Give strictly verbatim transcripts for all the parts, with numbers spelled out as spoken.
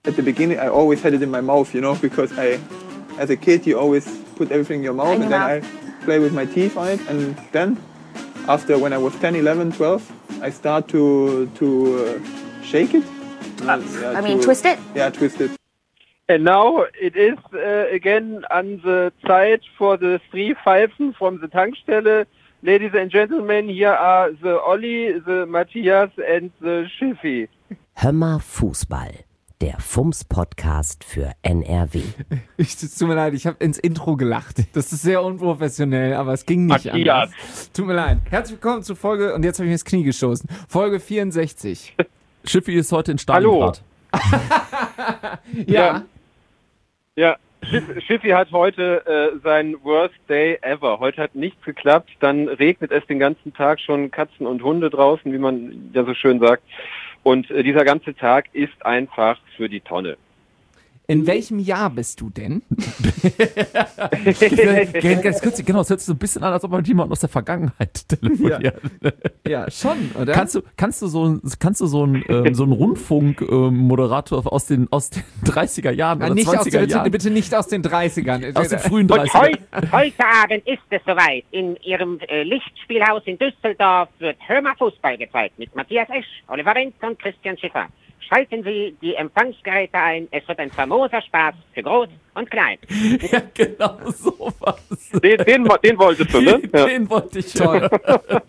at the beginning, I always had it in my mouth, you know, because I, as a kid, you always put everything in your mouth, in and your then mouth. I play with my teeth on it, and then, after when I was ten, eleven, twelve, I start to to uh, shake it. Uh, yeah, I mean, to, twist it? Yeah, twist it. And now it is uh, again on the side for the three Pfeifen from the Tankstelle. Ladies and gentlemen, here are the Olli, the Matthias and the Schiffi. Hör mal Fußball, der Fums-Podcast für N R W. Ich, es tut mir leid, ich habe ins Intro gelacht. Das ist sehr unprofessionell, aber es ging nicht Matthias. anders. Tut mir leid. Herzlich willkommen zu Folge, und jetzt habe ich mir das Knie gestoßen, Folge vierundsechzig. Schiffi ist heute in Stalingrad. Ja. Ja, Schiff, Schiffi hat heute äh, sein Worst Day ever. Heute hat nichts geklappt, dann regnet es den ganzen Tag schon Katzen und Hunde draußen, wie man ja so schön sagt. Und äh, dieser ganze Tag ist einfach für die Tonne. In welchem Jahr bist du denn? Ganz kurz, genau, es hört sich so ein bisschen an, als ob man mit jemandem aus der Vergangenheit telefoniert. Ja, ja, schon, oder? Kannst du, kannst du so, ein- kannst du so einen ähm, so einen Rundfunkmoderator aus den aus den dreißiger Jahren Ah, oder nicht aus, zwanziger bitte, Jahren, bitte nicht aus den dreißigern. aus den frühen Und dreißigern? heut, heute Abend ist es soweit. In Ihrem äh, Lichtspielhaus in Düsseldorf wird Hör mal Fußball gezeigt mit Matthias Esch, Oliver Wendt und Christian Schiffer. Schalten Sie die Empfangsgeräte ein. Es wird ein famoser Spaß für Groß und Klein. Ja, genau sowas. Den, den, den wolltest du, ne? Ja. Den wollte ich Toll. hören.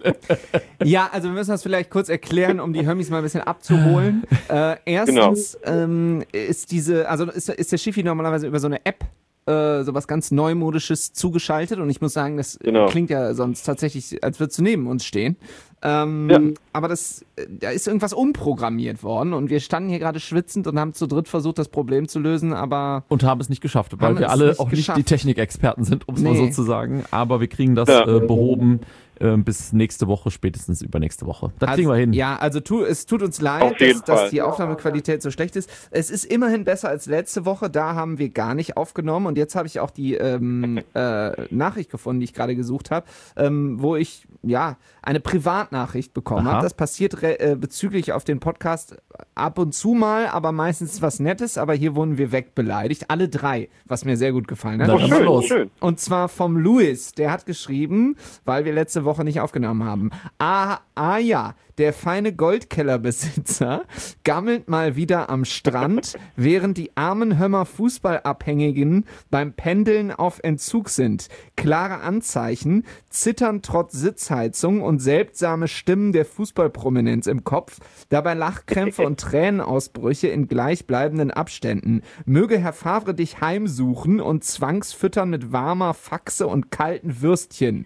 Ja, also wir müssen das vielleicht kurz erklären, um die Hömis mal ein bisschen abzuholen. Äh, erstens ähm, ist diese, also ist, ist der Schiffi normalerweise über so eine App äh, sowas ganz Neumodisches zugeschaltet, und ich muss sagen, das Genau. klingt ja sonst tatsächlich, als würdest du neben uns stehen. Ähm, Ja. Aber das, äh, da ist irgendwas umprogrammiert worden, und wir standen hier gerade schwitzend und haben zu dritt versucht, das Problem zu lösen, aber Und haben es nicht geschafft, weil Haben wir es alle nicht auch geschafft. nicht die Technikexperten sind, um es mal Nee. so zu sagen. Aber wir kriegen das Ja. äh, behoben äh, bis nächste Woche, spätestens übernächste Woche. Das kriegen wir hin. Ja, also tu, es tut uns leid, Auf jeden dass, dass Fall. die Aufnahmequalität so schlecht ist. Es ist immerhin besser als letzte Woche, da haben wir gar nicht aufgenommen, und jetzt habe ich auch die ähm, äh, Nachricht gefunden, die ich gerade gesucht habe, ähm, wo ich ja eine Privatnachricht bekommen Aha. habe. Das passiert re- äh, bezüglich auf den Podcast ab und zu mal, aber meistens was Nettes, aber hier wurden wir wegbeleidigt, alle drei, was mir sehr gut gefallen hat. Na, Oh, dann mal schön, los. schön. Und zwar vom Louis, der hat geschrieben, weil wir letzte Woche nicht aufgenommen haben. Ah, ah ja, der feine Goldkellerbesitzer gammelt mal wieder am Strand, während die armen Hömmer Fußballabhängigen beim Pendeln auf Entzug sind. Klare Anzeichen, Zittern trotz Sitzheizung und seltsame Stimmen der Fußballprominenz im Kopf, dabei Lachkrämpfe und Tränenausbrüche in gleichbleibenden Abständen. Möge Herr Favre dich heimsuchen und zwangsfüttern mit warmer Faxe und kalten Würstchen.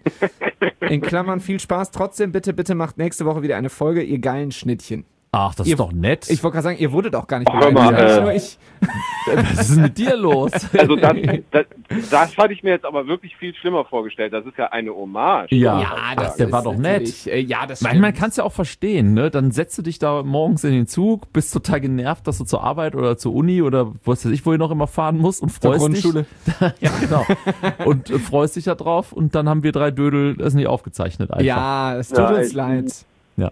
In Klammern viel Spaß. Trotzdem bitte, bitte macht nächste Woche wieder eine Folge, ihr geilen Schnittchen. Ach, das Ihr- ist doch nett. Ich wollte gerade sagen, ihr wurdet auch gar nicht Hör mal, beleidigt, äh, nur ich. Was ist mit dir los? Also das, das, das hatte ich mir jetzt aber wirklich viel schlimmer vorgestellt. Das ist ja eine Hommage. Ja, Ja, ach, der ist war doch nett. natürlich- äh, Ja, das Manchmal stimmt. kannst du ja auch verstehen, ne? Dann setzt du dich da morgens in den Zug, bist total genervt, dass du zur Arbeit oder zur Uni oder was weiß ich, wo ihr noch immer fahren musst und Zur freust Grundschule. dich. Ja, genau. Und äh, freust dich da drauf, und dann haben wir drei Dödel das nicht aufgezeichnet einfach. Ja, es tut Ja, uns ich- leid. Ja.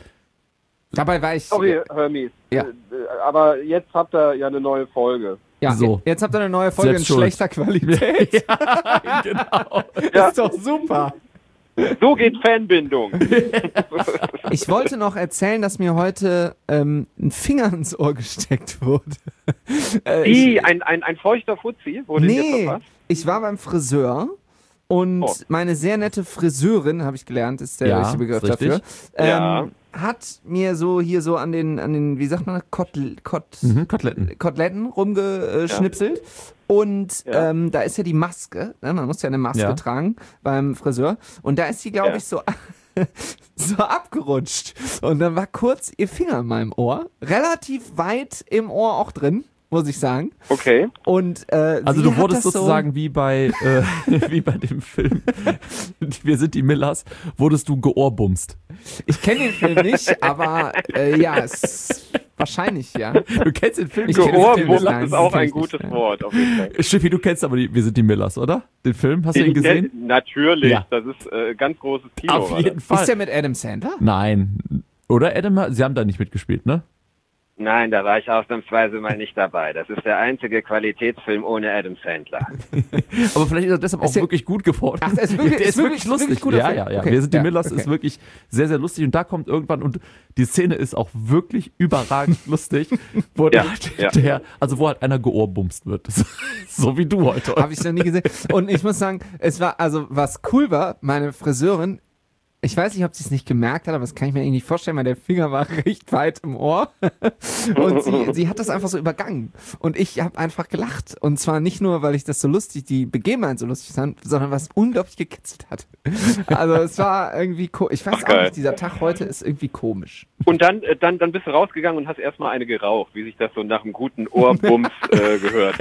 Dabei war ich. Sorry, Hermes. Ja. Äh, Aber jetzt habt ihr ja eine neue Folge. Ja, So. jetzt habt ihr eine neue Folge in Selbst schuld. schlechter Qualität. Ja, genau. Ja. Ist doch super. So geht Fanbindung. Ich wollte noch erzählen, dass mir heute ähm, ein Finger ins Ohr gesteckt wurde. äh, Wie, ich, ein, ein, ein feuchter Fuzzi? Wurde den jetzt nee, verpasst? ich war beim Friseur, und Oh. meine sehr nette Friseurin, habe ich gelernt, ist der Ja, richtige Begriff ist richtig. dafür, ähm, Ja. hat mir so hier so an den, an den, wie sagt man, Kotl, Kot, Mhm, Koteletten. Koteletten rumgeschnipselt. Und Ja. ähm, da ist ja die Maske, ne? Man muss ja eine Maske Ja. tragen beim Friseur. Und da ist die, glaube Ja. ich, so, so abgerutscht. Und dann war kurz ihr Finger in meinem Ohr, relativ weit im Ohr auch drin, muss ich sagen. Okay. Und äh, Also sie du hat wurdest das sozusagen wie bei äh, wie bei dem Film Wir sind die Millers, wurdest du geohrbumst. So, ich kenne den Film nicht, aber äh, ja, es wahrscheinlich, ja. Du kennst den Film? Ich kenn den Film Gehorwurm nicht, nein, ist auch kenn ein ich nicht, gutes ja. Wort, auf jeden Fall. Schiffi, du kennst aber die Wir sind die Millers, oder? Den Film, hast du ihn Ich kenn- gesehen? Natürlich, Ja. das ist äh, ganz großes Kino. Auf war jeden das. Fall. Ist der mit Adam Sandler? Nein. Oder Adam, sie haben da nicht mitgespielt, ne? Nein, da war ich ausnahmsweise mal nicht dabei. Das ist der einzige Qualitätsfilm ohne Adam Sandler. Aber vielleicht ist er deshalb auch Ist der- wirklich gut geworden. Ach, ist wirklich- der ist ist wirklich wirklich- lustig. wirklich guter ja, Film? ja, ja. Okay. Wir sind die Ja, Millers okay. ist wirklich sehr, sehr lustig. Und da kommt irgendwann, und die Szene ist auch wirklich überragend lustig, wo Ja, der, ja. der, also wo halt einer geohrbumst wird. So wie du heute. Habe ich noch nie gesehen. Und ich muss sagen, es war, also was cool war, meine Friseurin, ich weiß nicht, ob sie es nicht gemerkt hat, aber das kann ich mir irgendwie nicht vorstellen, weil der Finger war recht weit im Ohr. Und sie, sie hat das einfach so übergangen. Und ich habe einfach gelacht. Und zwar nicht nur, weil ich das so lustig, die Begebenheit so lustig fand, sondern was unglaublich gekitzelt hat. Also es war irgendwie, ko- ich weiß Ach, auch geil. nicht, dieser Tag heute ist irgendwie komisch. Und dann, äh, dann, dann bist du rausgegangen und hast erstmal eine geraucht, wie sich das so nach einem guten Ohrbums äh, gehört.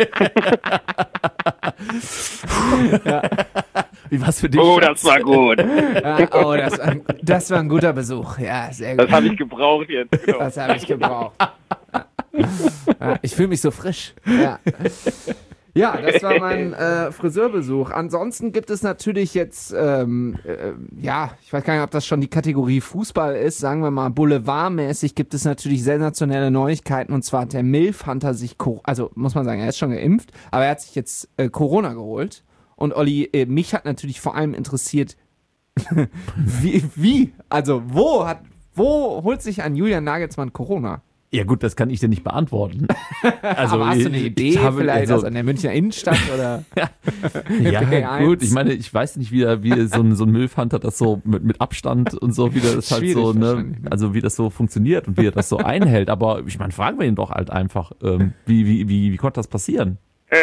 Wie war's für dich? Oh, Schatz? das war gut. Ja, oh, das war, ein, das war ein guter Besuch. Ja, sehr gut. Das habe ich gebraucht jetzt. Genau. Das habe ich gebraucht. Ja, ich fühle mich so frisch. Ja. Ja, das war mein äh, Friseurbesuch. Ansonsten gibt es natürlich jetzt, ähm, äh, ja, ich weiß gar nicht, ob das schon die Kategorie Fußball ist, sagen wir mal boulevardmäßig gibt es natürlich sensationelle Neuigkeiten, und zwar hat der Milf-Hunter sich, Co- also muss man sagen, er ist schon geimpft, aber er hat sich jetzt äh, Corona geholt. Und Olli, äh, mich hat natürlich vor allem interessiert, wie, wie, also wo hat, wo holt sich ein Julian Nagelsmann Corona? Ja gut, das kann ich dir nicht beantworten. Also, Aber hast du eine ich- Idee ich habe- vielleicht also- aus an der Münchner Innenstadt oder? Ja, B eins? gut, ich meine, ich weiß nicht, wie, er- wie so ein, so ein Milfhunter das so mit, mit Abstand und so, wie das halt Schwierig so, ne, wahrscheinlich, ne? also wie das so funktioniert und wie er das so einhält. Aber ich meine, fragen wir ihn doch halt einfach, ähm, wie, wie, wie, wie konnte das passieren?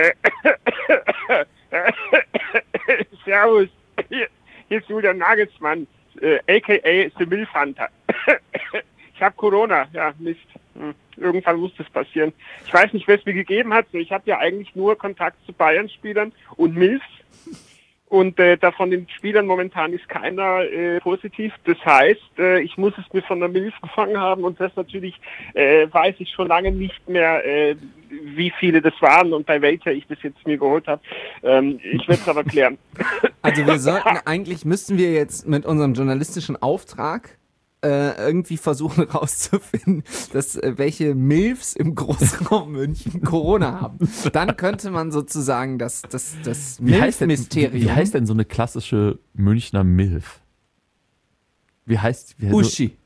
Servus, hier, hier ist Julian Nagelsmann, äh, a k a. The Milf Hunter. Ich habe Corona, ja, Mist. Hm, irgendwann muss das passieren. Ich weiß nicht, wer es mir gegeben hat. Ich habe ja eigentlich nur Kontakt zu Bayern-Spielern und Milfs. Und äh, da von den Spielern momentan ist keiner äh, positiv. Das heißt, äh, ich muss es mir von der Milf gefangen haben, und das natürlich äh, weiß ich schon lange nicht mehr, äh, wie viele das waren und bei welcher ich das jetzt mir geholt habe. Ähm, ich werde es aber klären. Also wir sollten, eigentlich müssten wir jetzt mit unserem journalistischen Auftrag äh, irgendwie versuchen rauszufinden, dass äh, welche Milfs im Großraum München Corona haben. Dann könnte man sozusagen das, das, das Wie heißt, denn, Milf-Mysterium. wie heißt denn so eine klassische Münchner Milf? Wie heißt, wie heißt Uschi.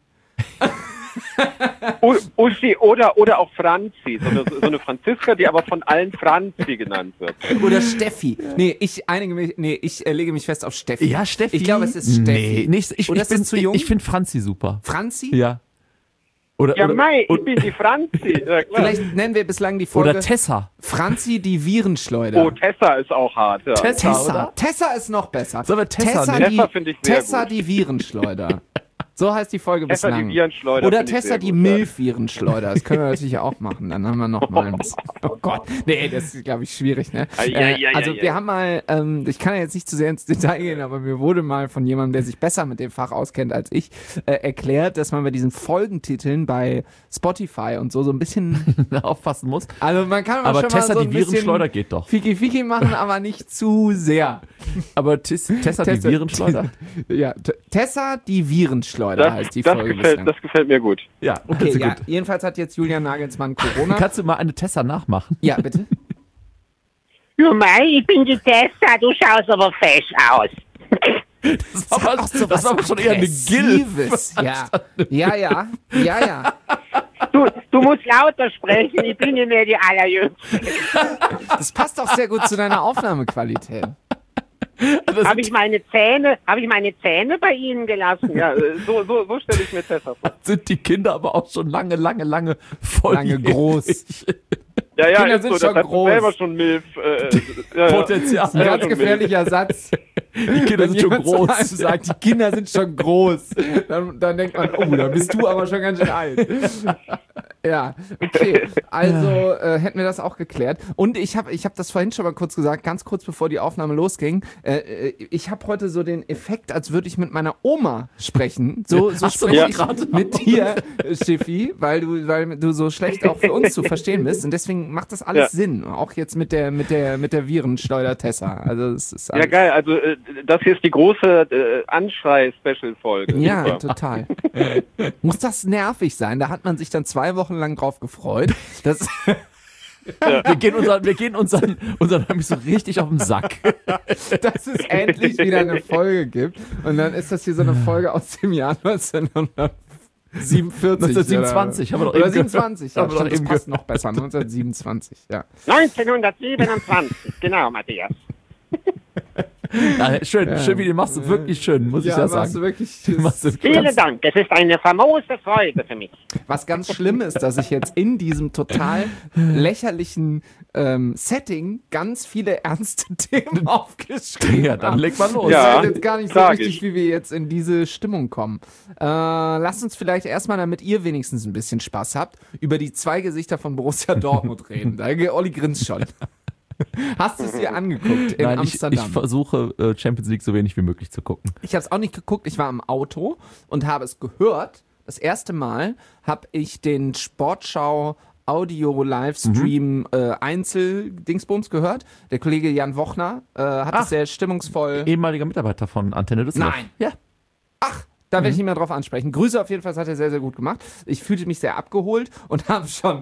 U- Uschi oder, oder auch Franzi, so eine, so eine Franziska, die aber von allen Franzi genannt wird. Oder Steffi. Nee, ich einige mich, nee, ich äh, lege mich fest auf Steffi. Ja, Steffi. Ich glaube, es ist Steffi. Nee, nicht, ich, Oder ich ist das bin zu jung? Ich, ich finde Franzi super. Franzi? Ja. Oder, Ja, oder, Mai, ich oder, bin die Franzi. Ja, klar. Vielleicht nennen wir bislang die Folge oder Tessa. Franzi die Virenschleuder. Oh, Tessa ist auch hart. Ja. Tessa, Tessa. oder? Tessa ist noch besser. Sollen wir Tessa Tessa, nennen? die, Tessa finde ich sehr Tessa gut. die Virenschleuder. So heißt die Folge Tessa die bislang. Virenschleuder Oder finde ich Tessa sehr die gut, ja. Milf-Virenschleuder. Das können wir natürlich auch machen. Dann haben wir noch mal ein bisschen. Oh Gott. Nee, das ist, glaube ich, schwierig, ne? Ei, Äh, ei, ei, also ei, wir ei. haben mal, ähm, ich kann ja jetzt nicht zu sehr ins Detail gehen, aber mir wurde mal von jemandem, der sich besser mit dem Fach auskennt als ich, äh, erklärt, dass man bei diesen Folgentiteln bei Spotify und so so ein bisschen, aufpassen muss. also man kann mal Aber schon Tessa mal so die ein bisschen Virenschleuder geht doch. Fiki Fiki machen, aber nicht zu sehr. Aber Tis, Tessa, die Tessa- Virenschleuder? Ja, T- Tessa die Virenschleuder Das, heißt die das, Folge gefällt, bislang. das gefällt mir gut. Ja, Okay, also ja, gut. jedenfalls hat jetzt Julian Nagelsmann Corona. Kannst du mal eine Tessa nachmachen? Ja, bitte. Ja, Mai, ich bin die Tessa, du schaust aber fesch aus. Das war, aber, Auch so das war aber schon eher eine Gilf. Aggressives. Ja, ja, ja, ja, ja. Du, du musst lauter sprechen, ich bin ja nicht die Allerjüngste. Das passt auch sehr gut zu deiner Aufnahmequalität. Habe ich meine Zähne, habe ich meine Zähne bei Ihnen gelassen? Ja, äh, so, so, so stelle ich mir Tessa vor. Sind die Kinder aber auch schon lange, lange, lange voll. Lange groß. Ja, ja, Kinder ist sind so, schon das hat groß. selber schon Milf. Äh, ja, ja. Potenzial. Ein ganz gefährlicher Satz. Die Kinder Wenn sind schon jemand zu einem groß. sagt, die Kinder sind schon groß, dann, dann denkt man, oh, da bist du aber schon ganz schön alt. Ja, okay. Also äh, hätten wir das auch geklärt. Und ich habe ich hab das vorhin schon mal kurz gesagt, ganz kurz bevor die Aufnahme losging. Äh, äh, ich habe heute so den Effekt, als würde ich mit meiner Oma sprechen. So, so Hast du spreche ja ich gerade mit dir, äh, Schiffi, weil du, weil du so schlecht auch für uns zu verstehen bist. Und deswegen macht das alles Ja. Sinn. Auch jetzt mit der, mit der, mit der Virenschleuder Tessa. Also es ist Ja, alles, geil. Also äh, das hier ist die große äh, Anschrei-Special-Folge. Ja, Super. total. Muss das nervig sein? Da hat man sich dann zwei Wochen Wochen lang drauf gefreut. Das Wir gehen unseren, wir gehen unseren, unseren Herbie so richtig auf den Sack. dass es endlich wieder eine Folge gibt. Und dann ist das hier so eine Folge aus dem Jahr neunzehnhundertsiebenundvierzig. neunzehnhundertsiebenundzwanzig, haben wir doch Oder eben ge- siebenundzwanzig, ja, haben wir doch stimmt, das eben passt ge- noch besser. neunzehnhundertsiebenundzwanzig, ja. neunzehnhundertsiebenundzwanzig, genau, Matthias. Ja, schön, schön, wie den machst du wirklich schön, muss ich ja machst sagen. du wirklich, Den machst du Vielen ganz- Dank, es ist eine famose Freude für mich. was ganz schlimm ist, dass ich jetzt in diesem total lächerlichen ähm, Setting ganz viele ernste Themen aufgeschrieben Ja, dann habe. leg mal los. Ja. Ich weiß jetzt gar nicht so tragisch. richtig, wie wir jetzt in diese Stimmung kommen. Äh, lasst uns vielleicht erstmal, damit ihr wenigstens ein bisschen Spaß habt, über die zwei Gesichter von Borussia Dortmund reden. Da, Olli grinst schon. Hast du es dir angeguckt in Nein, ich, ich Amsterdam? versuche äh, Champions League so wenig wie möglich zu gucken. Ich habe es auch nicht geguckt, ich war im Auto und habe es gehört. Das erste Mal habe ich den Sportschau Audio-Livestream äh, Einzel-Dingsbums gehört. Der Kollege Jan Wochner äh, hat Ach. es sehr stimmungsvoll. Ehemaliger Mitarbeiter von Antenne Düsseldorf. Nein. Ja. Ach, da werde ich nicht mehr drauf ansprechen. Grüße auf jeden Fall, das hat er sehr, sehr gut gemacht. Ich fühlte mich sehr abgeholt und habe schon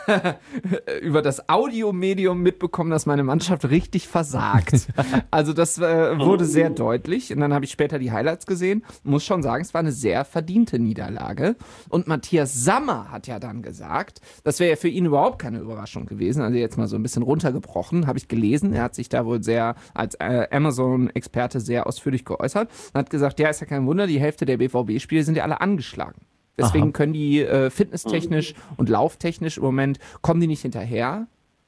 über das Audiomedium mitbekommen, dass meine Mannschaft richtig versagt. Also das äh, wurde sehr deutlich und dann habe ich später die Highlights gesehen. Muss schon sagen, es war eine sehr verdiente Niederlage. Und Matthias Sammer hat ja dann gesagt, das wäre ja für ihn überhaupt keine Überraschung gewesen. Also jetzt mal so ein bisschen runtergebrochen, habe ich gelesen. Er hat sich da wohl sehr als äh, Amazon-Experte sehr ausführlich geäußert und hat gesagt, ja, ist ja kein Wunder, die Hälfte der B V B-Spiele sind ja alle angeschlagen. Deswegen Aha. können die äh, fitnesstechnisch und lauftechnisch im Moment, kommen die nicht hinterher.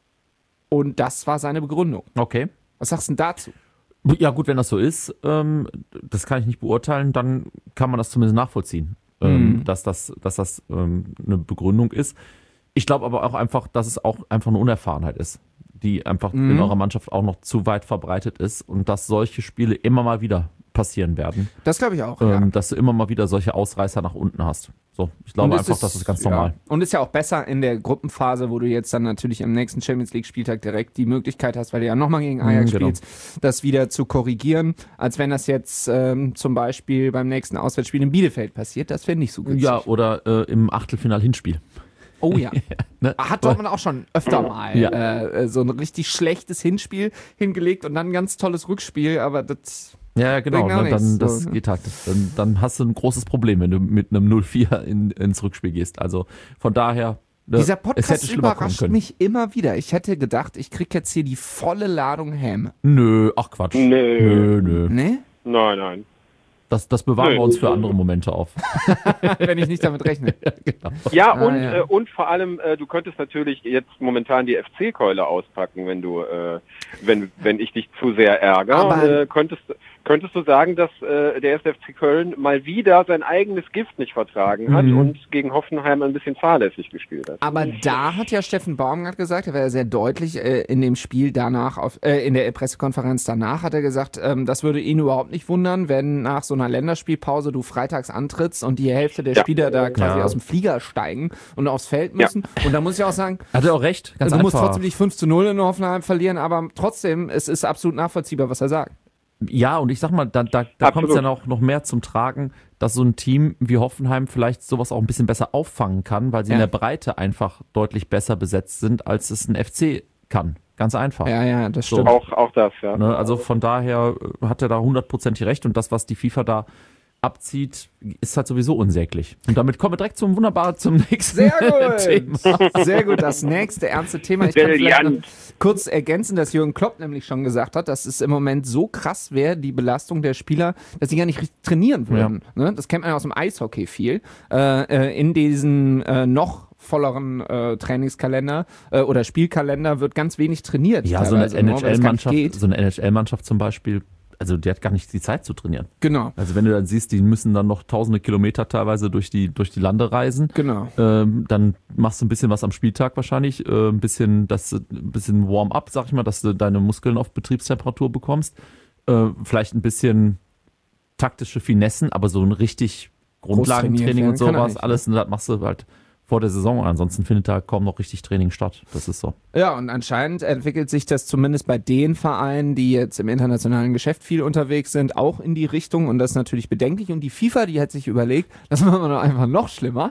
Und das war seine Begründung. Okay. Was sagst du denn dazu? Ja gut, wenn das so ist, ähm, das kann ich nicht beurteilen, dann kann man das zumindest nachvollziehen, ähm, Mhm. dass das, dass das ähm, eine Begründung ist. Ich glaube aber auch einfach, dass es auch einfach eine Unerfahrenheit ist, die einfach Mhm. in eurer Mannschaft auch noch zu weit verbreitet ist und dass solche Spiele immer mal wieder passieren werden, Das glaube ich auch. ähm, ja. dass du immer mal wieder solche Ausreißer nach unten hast. So, ich glaube Und es einfach, das ist ganz ja. normal. Und ist ja auch besser in der Gruppenphase, wo du jetzt dann natürlich am nächsten Champions League Spieltag direkt die Möglichkeit hast, weil du ja nochmal gegen Ajax Mhm, genau. spielst, das wieder zu korrigieren, als wenn das jetzt ähm, zum Beispiel beim nächsten Auswärtsspiel in Bielefeld passiert. Das wäre nicht so günstig. Ja, oder äh, im Achtelfinal-Hinspiel. Oh ja. Ne? Hat Dortmund auch schon öfter mal Ja. äh, so ein richtig schlechtes Hinspiel hingelegt und dann ein ganz tolles Rückspiel, aber das... Ja, genau. Bringt auch Ne, nichts, dann, so, das ne? geht halt. Dann, dann hast du ein großes Problem, wenn du mit einem null vier in, ins Rückspiel gehst. Also von daher, ne, Dieser es Podcast hätte schlimmer kommen überrascht können. mich immer wieder. Ich hätte gedacht, ich krieg jetzt hier die volle Ladung Ham. Nö, ach Quatsch. Nö. Nö, nö. Ne? Nein, nein. Das, das bewahren Nö. wir uns für andere Momente auf. Wenn ich nicht damit rechne. Genau. Ja, Ah, und, ja. Äh, und vor allem, äh, du könntest natürlich jetzt momentan die F C-Keule auspacken, wenn du, äh, wenn, wenn ich dich zu sehr ärgere. Aber- äh, könntest, könntest du sagen, dass äh, der erste F C Köln mal wieder sein eigenes Gift nicht vertragen hat Mhm. und gegen Hoffenheim ein bisschen fahrlässig gespielt hat? Aber da hat ja Steffen Baumgart gesagt, er war ja sehr deutlich äh, in dem Spiel danach, auf, äh, in der Pressekonferenz danach hat er gesagt, ähm, das würde ihn überhaupt nicht wundern, wenn nach so einer Länderspielpause du freitags antrittst und die Hälfte der Ja. Spieler da quasi Ja. aus dem Flieger steigen und aufs Feld müssen. Und da muss ich auch sagen, Hat er auch recht, ganz du musst einfach. trotzdem nicht fünf zu null in Hoffenheim verlieren, aber trotzdem, es ist absolut nachvollziehbar, was er sagt. Ja, und ich sag mal, da, da, da kommt es Absolut. dann auch noch mehr zum Tragen, dass so ein Team wie Hoffenheim vielleicht sowas auch ein bisschen besser auffangen kann, weil sie Ja. in der Breite einfach deutlich besser besetzt sind, als es ein F C kann. Ganz einfach. Ja, ja, das So. stimmt. Auch, auch das, ja. Ne, also von daher äh, hat er da hundertprozentig recht und das, was die FIFA da abzieht, ist halt sowieso unsäglich. Und damit kommen wir direkt zum wunderbar zum nächsten Sehr gut. Thema. Sehr gut, das nächste ernste Thema. Ich kann vielleicht noch Brillant. kurz ergänzen, dass Jürgen Klopp nämlich schon gesagt hat, dass es im Moment so krass wäre, die Belastung der Spieler, dass sie gar nicht richtig trainieren würden. Ne? Das kennt man ja aus dem Eishockey viel. Äh, äh, in diesen äh, noch volleren äh, Trainingskalender äh, oder Spielkalender wird ganz wenig trainiert. Ja, so eine teilweise, ne, weil es gar nicht N H L-Mannschaft, geht. so eine N H L-Mannschaft zum Beispiel, also die hat gar nicht die Zeit zu trainieren. Genau, Also wenn du dann siehst, die müssen dann noch tausende Kilometer teilweise durch die, durch die Lande reisen, genau. ähm, dann machst du ein bisschen was am Spieltag wahrscheinlich, äh, ein bisschen, das, ein bisschen Warm-up, sag ich mal, dass du deine Muskeln auf Betriebstemperatur bekommst, äh, vielleicht ein bisschen taktische Finessen, aber so ein richtig Grundlagentraining und Groß trainieren kann er sowas, nicht, alles, das machst du halt vor der Saison. Ansonsten findet da kaum noch richtig Training statt. Das ist so. Ja, und anscheinend entwickelt sich das zumindest bei den Vereinen, die jetzt im internationalen Geschäft viel unterwegs sind, auch in die Richtung und das ist natürlich bedenklich. Und die FIFA, die hat sich überlegt, das machen wir doch einfach noch schlimmer.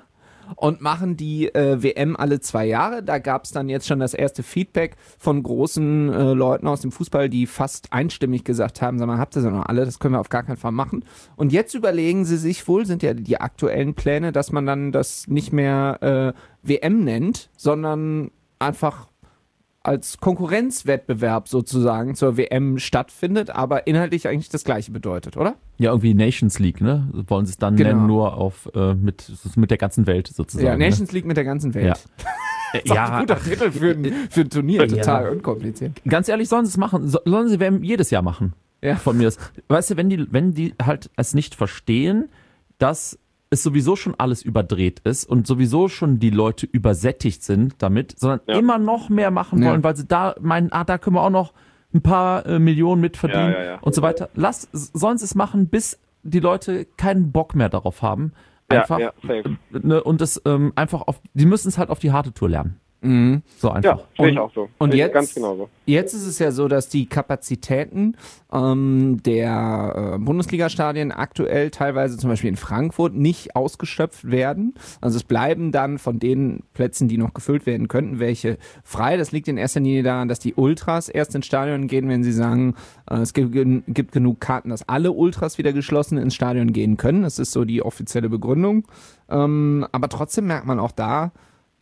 und machen die äh, W M alle zwei Jahre. Da gab es dann jetzt schon das erste Feedback von großen äh, Leuten aus dem Fußball, die fast einstimmig gesagt haben, sag mal, habt ihr sie noch alle? Das können wir auf gar keinen Fall machen. Und jetzt überlegen sie sich wohl, sind ja die aktuellen Pläne, dass man dann das nicht mehr äh, W M nennt, sondern einfach als Konkurrenzwettbewerb sozusagen zur W M stattfindet, aber inhaltlich eigentlich das Gleiche bedeutet, oder? Ja, irgendwie Nations League, ne? Wollen sie es dann Genau. nennen, nur auf äh, mit, mit der ganzen Welt sozusagen. Ja, Nations ne? League mit der ganzen Welt. Ja. Das ist auch ein guter Titel für ein, für ein Turnier, total Ja. unkompliziert. Ganz ehrlich, sollen sie es machen. So, sollen sie W M jedes Jahr machen. Ja. Von mir aus. Weißt du, wenn die, wenn die halt es nicht verstehen, dass es sowieso schon alles überdreht ist und sowieso schon die Leute übersättigt sind damit, sondern Ja. immer noch mehr machen Ja. wollen, weil sie da meinen, ah, da können wir auch noch ein paar äh, Millionen mit verdienen Ja, ja, ja. und so weiter. Lass, sollen sie es machen, bis die Leute keinen Bock mehr darauf haben. Ja, Einfach, ja, safe. ne, und das ähm, einfach auf, die müssen es halt auf die harte Tour lernen. Mhm. So Ja, einfach. sehe ich Und- auch so. und Sehe ich jetzt- Ganz genau so. Jetzt ist es ja so, dass die Kapazitäten ähm, der äh, Bundesliga-Stadien aktuell teilweise zum Beispiel in Frankfurt nicht ausgeschöpft werden. Also es bleiben dann von den Plätzen, die noch gefüllt werden könnten, welche frei. Das liegt in erster Linie daran, dass die Ultras erst ins Stadion gehen, wenn sie sagen, äh, es gibt, gen- gibt genug Karten, dass alle Ultras wieder geschlossen ins Stadion gehen können. Das ist so die offizielle Begründung. Ähm, aber trotzdem merkt man auch da,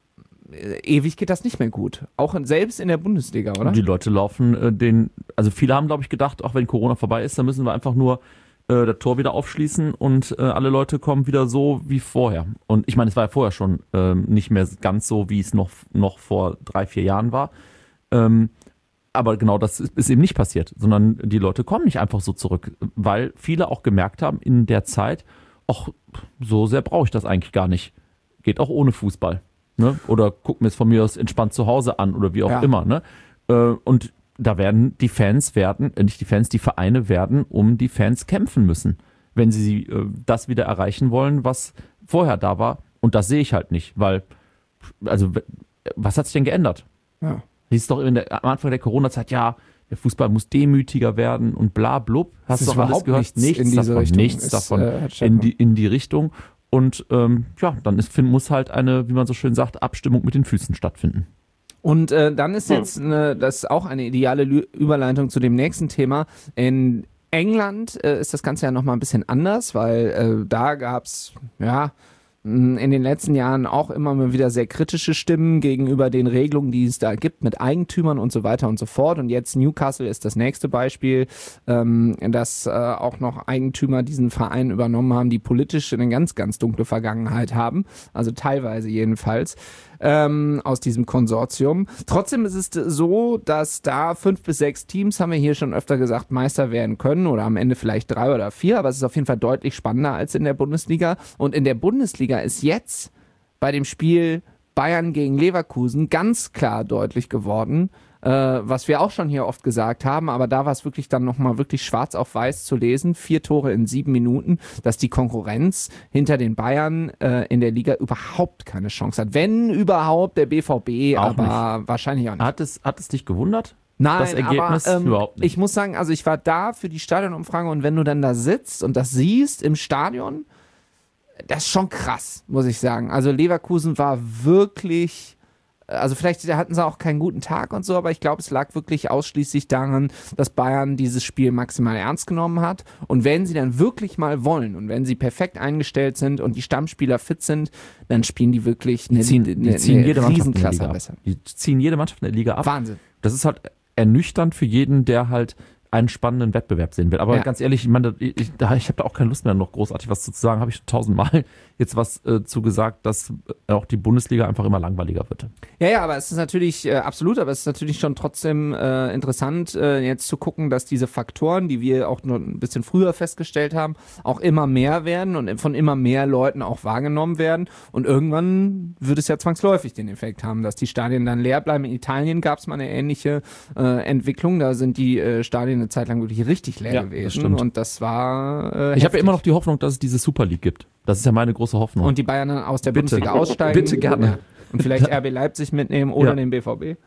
ewig geht das nicht mehr gut. Auch in, selbst in der Bundesliga, oder? Und die Leute laufen äh, den, also viele haben, glaube ich, gedacht, auch wenn Corona vorbei ist, dann müssen wir einfach nur äh, das Tor wieder aufschließen und äh, alle Leute kommen wieder so wie vorher. Und ich meine, es war ja vorher schon ähm, nicht mehr ganz so, wie es noch, noch vor drei, vier Jahren war. Ähm, aber genau das ist, ist eben nicht passiert, sondern die Leute kommen nicht einfach so zurück, weil viele auch gemerkt haben in der Zeit, ach, so sehr brauche ich das eigentlich gar nicht. Geht auch ohne Fußball. Ne? Oder guck mir es von mir aus entspannt zu Hause an oder wie auch Ja. immer. Ne? Äh, und da werden die Fans werden, äh, nicht die Fans, die Vereine werden um die Fans kämpfen müssen, wenn sie äh, das wieder erreichen wollen, was vorher da war. Und das sehe ich halt nicht, weil, also, w- was hat sich denn geändert? Ja. Hieß doch in der, am Anfang der Corona-Zeit, ja, der Fußball muss demütiger werden und bla blub. Hast ist du doch alles überhaupt gehört? nichts in diese davon, Richtung. nichts Ist, davon äh, hat in, die, in die Richtung. Und ähm, ja, dann ist, muss halt eine, wie man so schön sagt, Abstimmung mit den Füßen stattfinden. Und äh, dann ist jetzt eine, das ist auch eine ideale Lü- Überleitung zu dem nächsten Thema. In England äh, ist das Ganze ja nochmal ein bisschen anders, weil äh, da gab's ja mh, in den letzten Jahren auch immer mal wieder sehr kritische Stimmen gegenüber den Regelungen, die es da gibt mit Eigentümern und so weiter und so fort. Und jetzt Newcastle ist das nächste Beispiel, ähm, dass äh, auch noch Eigentümer diesen Verein übernommen haben, die politisch eine ganz, ganz dunkle Vergangenheit haben. Also teilweise jedenfalls. Ähm, aus diesem Konsortium. Trotzdem ist es so, dass da fünf bis sechs Teams, haben wir hier schon öfter gesagt, Meister werden können oder am Ende vielleicht drei oder vier, aber es ist auf jeden Fall deutlich spannender als in der Bundesliga. Und in der Bundesliga ist jetzt bei dem Spiel Bayern gegen Leverkusen ganz klar deutlich geworden, äh, was wir auch schon hier oft gesagt haben, aber da war es wirklich dann nochmal wirklich schwarz auf weiß zu lesen, vier Tore in sieben Minuten, dass die Konkurrenz hinter den Bayern äh, in der Liga überhaupt keine Chance hat. Wenn überhaupt der B V B, Auch aber wahrscheinlich auch nicht. Hat es, hat es dich gewundert? Nein, das Ergebnis aber ähm, überhaupt nicht. ich muss sagen, also ich war da für die Stadionumfrage und wenn du dann da sitzt und das siehst im Stadion, das ist schon krass, muss ich sagen. Also Leverkusen war wirklich, also vielleicht hatten sie auch keinen guten Tag und so, aber ich glaube, es lag wirklich ausschließlich daran, dass Bayern dieses Spiel maximal ernst genommen hat. Und wenn sie dann wirklich mal wollen und wenn sie perfekt eingestellt sind und die Stammspieler fit sind, dann spielen die wirklich eine, Die ziehen, eine, die ziehen eine jede Mannschaft in der Riesenklasse Liga ab. besser. Die ziehen jede Mannschaft in der Liga ab. Wahnsinn. Das ist halt ernüchternd für jeden, der halt einen spannenden Wettbewerb sehen will. Aber Ja. ganz ehrlich, ich meine, ich, ich, da- ich habe da auch keine Lust mehr, noch großartig was zu sagen. Habe ich schon tausendmal jetzt was äh, zu gesagt, dass äh, auch die Bundesliga einfach immer langweiliger wird. Ja, ja, aber es ist natürlich äh, absolut, aber es ist natürlich schon trotzdem äh, interessant, äh, jetzt zu gucken, dass diese Faktoren, die wir auch nur ein bisschen früher festgestellt haben, auch immer mehr werden und von immer mehr Leuten auch wahrgenommen werden. Und irgendwann wird es ja zwangsläufig den Effekt haben, dass die Stadien dann leer bleiben. In Italien gab es mal eine ähnliche äh, Entwicklung. Da sind die äh, Stadien eine Zeit lang wirklich richtig leer Ja, das gewesen. stimmt. Und das war äh, Ich habe ja heftig. immer noch die Hoffnung, dass es diese Super League gibt. Das ist ja meine große Hoffnung. Und die Bayern dann aus der Bitte. Bundesliga aussteigen. Bitte gerne. Ja. Und vielleicht R B Leipzig mitnehmen oder Ja. den B V B.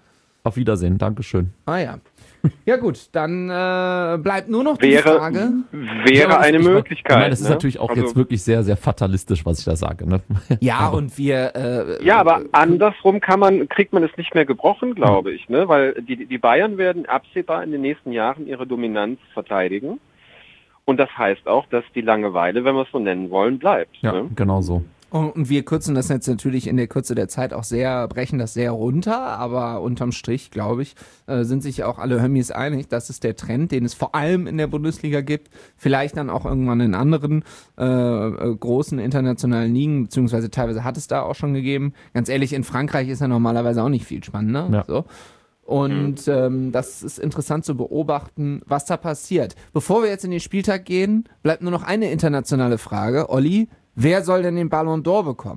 Auf Wiedersehen, Dankeschön. Ah ja. Ja gut, dann äh, bleibt nur noch die Wäre- Frage. Wäre Ja, eine ich mein- Möglichkeit. Ich meine, das ist ne? natürlich auch Also- jetzt wirklich sehr, sehr fatalistisch, was ich da sage. Ne? Ja, und wir... Äh, Ja, aber andersrum kann man, kriegt man es nicht mehr gebrochen, glaube ich, ne? Weil die, die Bayern werden absehbar in den nächsten Jahren ihre Dominanz verteidigen. Und das heißt auch, dass die Langeweile, wenn wir es so nennen wollen, bleibt. Ja, Ne? genau so. Und wir kürzen das jetzt natürlich in der Kürze der Zeit auch sehr, brechen das sehr runter, aber unterm Strich, glaube ich, äh, sind sich auch alle Hömmis einig, das ist der Trend, den es vor allem in der Bundesliga gibt, vielleicht dann auch irgendwann in anderen äh, äh, großen internationalen Ligen, beziehungsweise teilweise hat es da auch schon gegeben. Ganz ehrlich, in Frankreich ist ja normalerweise auch nicht viel spannender. Ja. So. Und ähm, das ist interessant zu beobachten, was da passiert. Bevor wir jetzt in den Spieltag gehen, bleibt nur noch eine internationale Frage. Olli, wer soll denn den Ballon d'Or bekommen?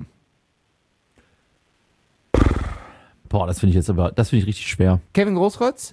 Boah, das finde ich jetzt aber, das finde ich richtig schwer. Kevin Großkreuz?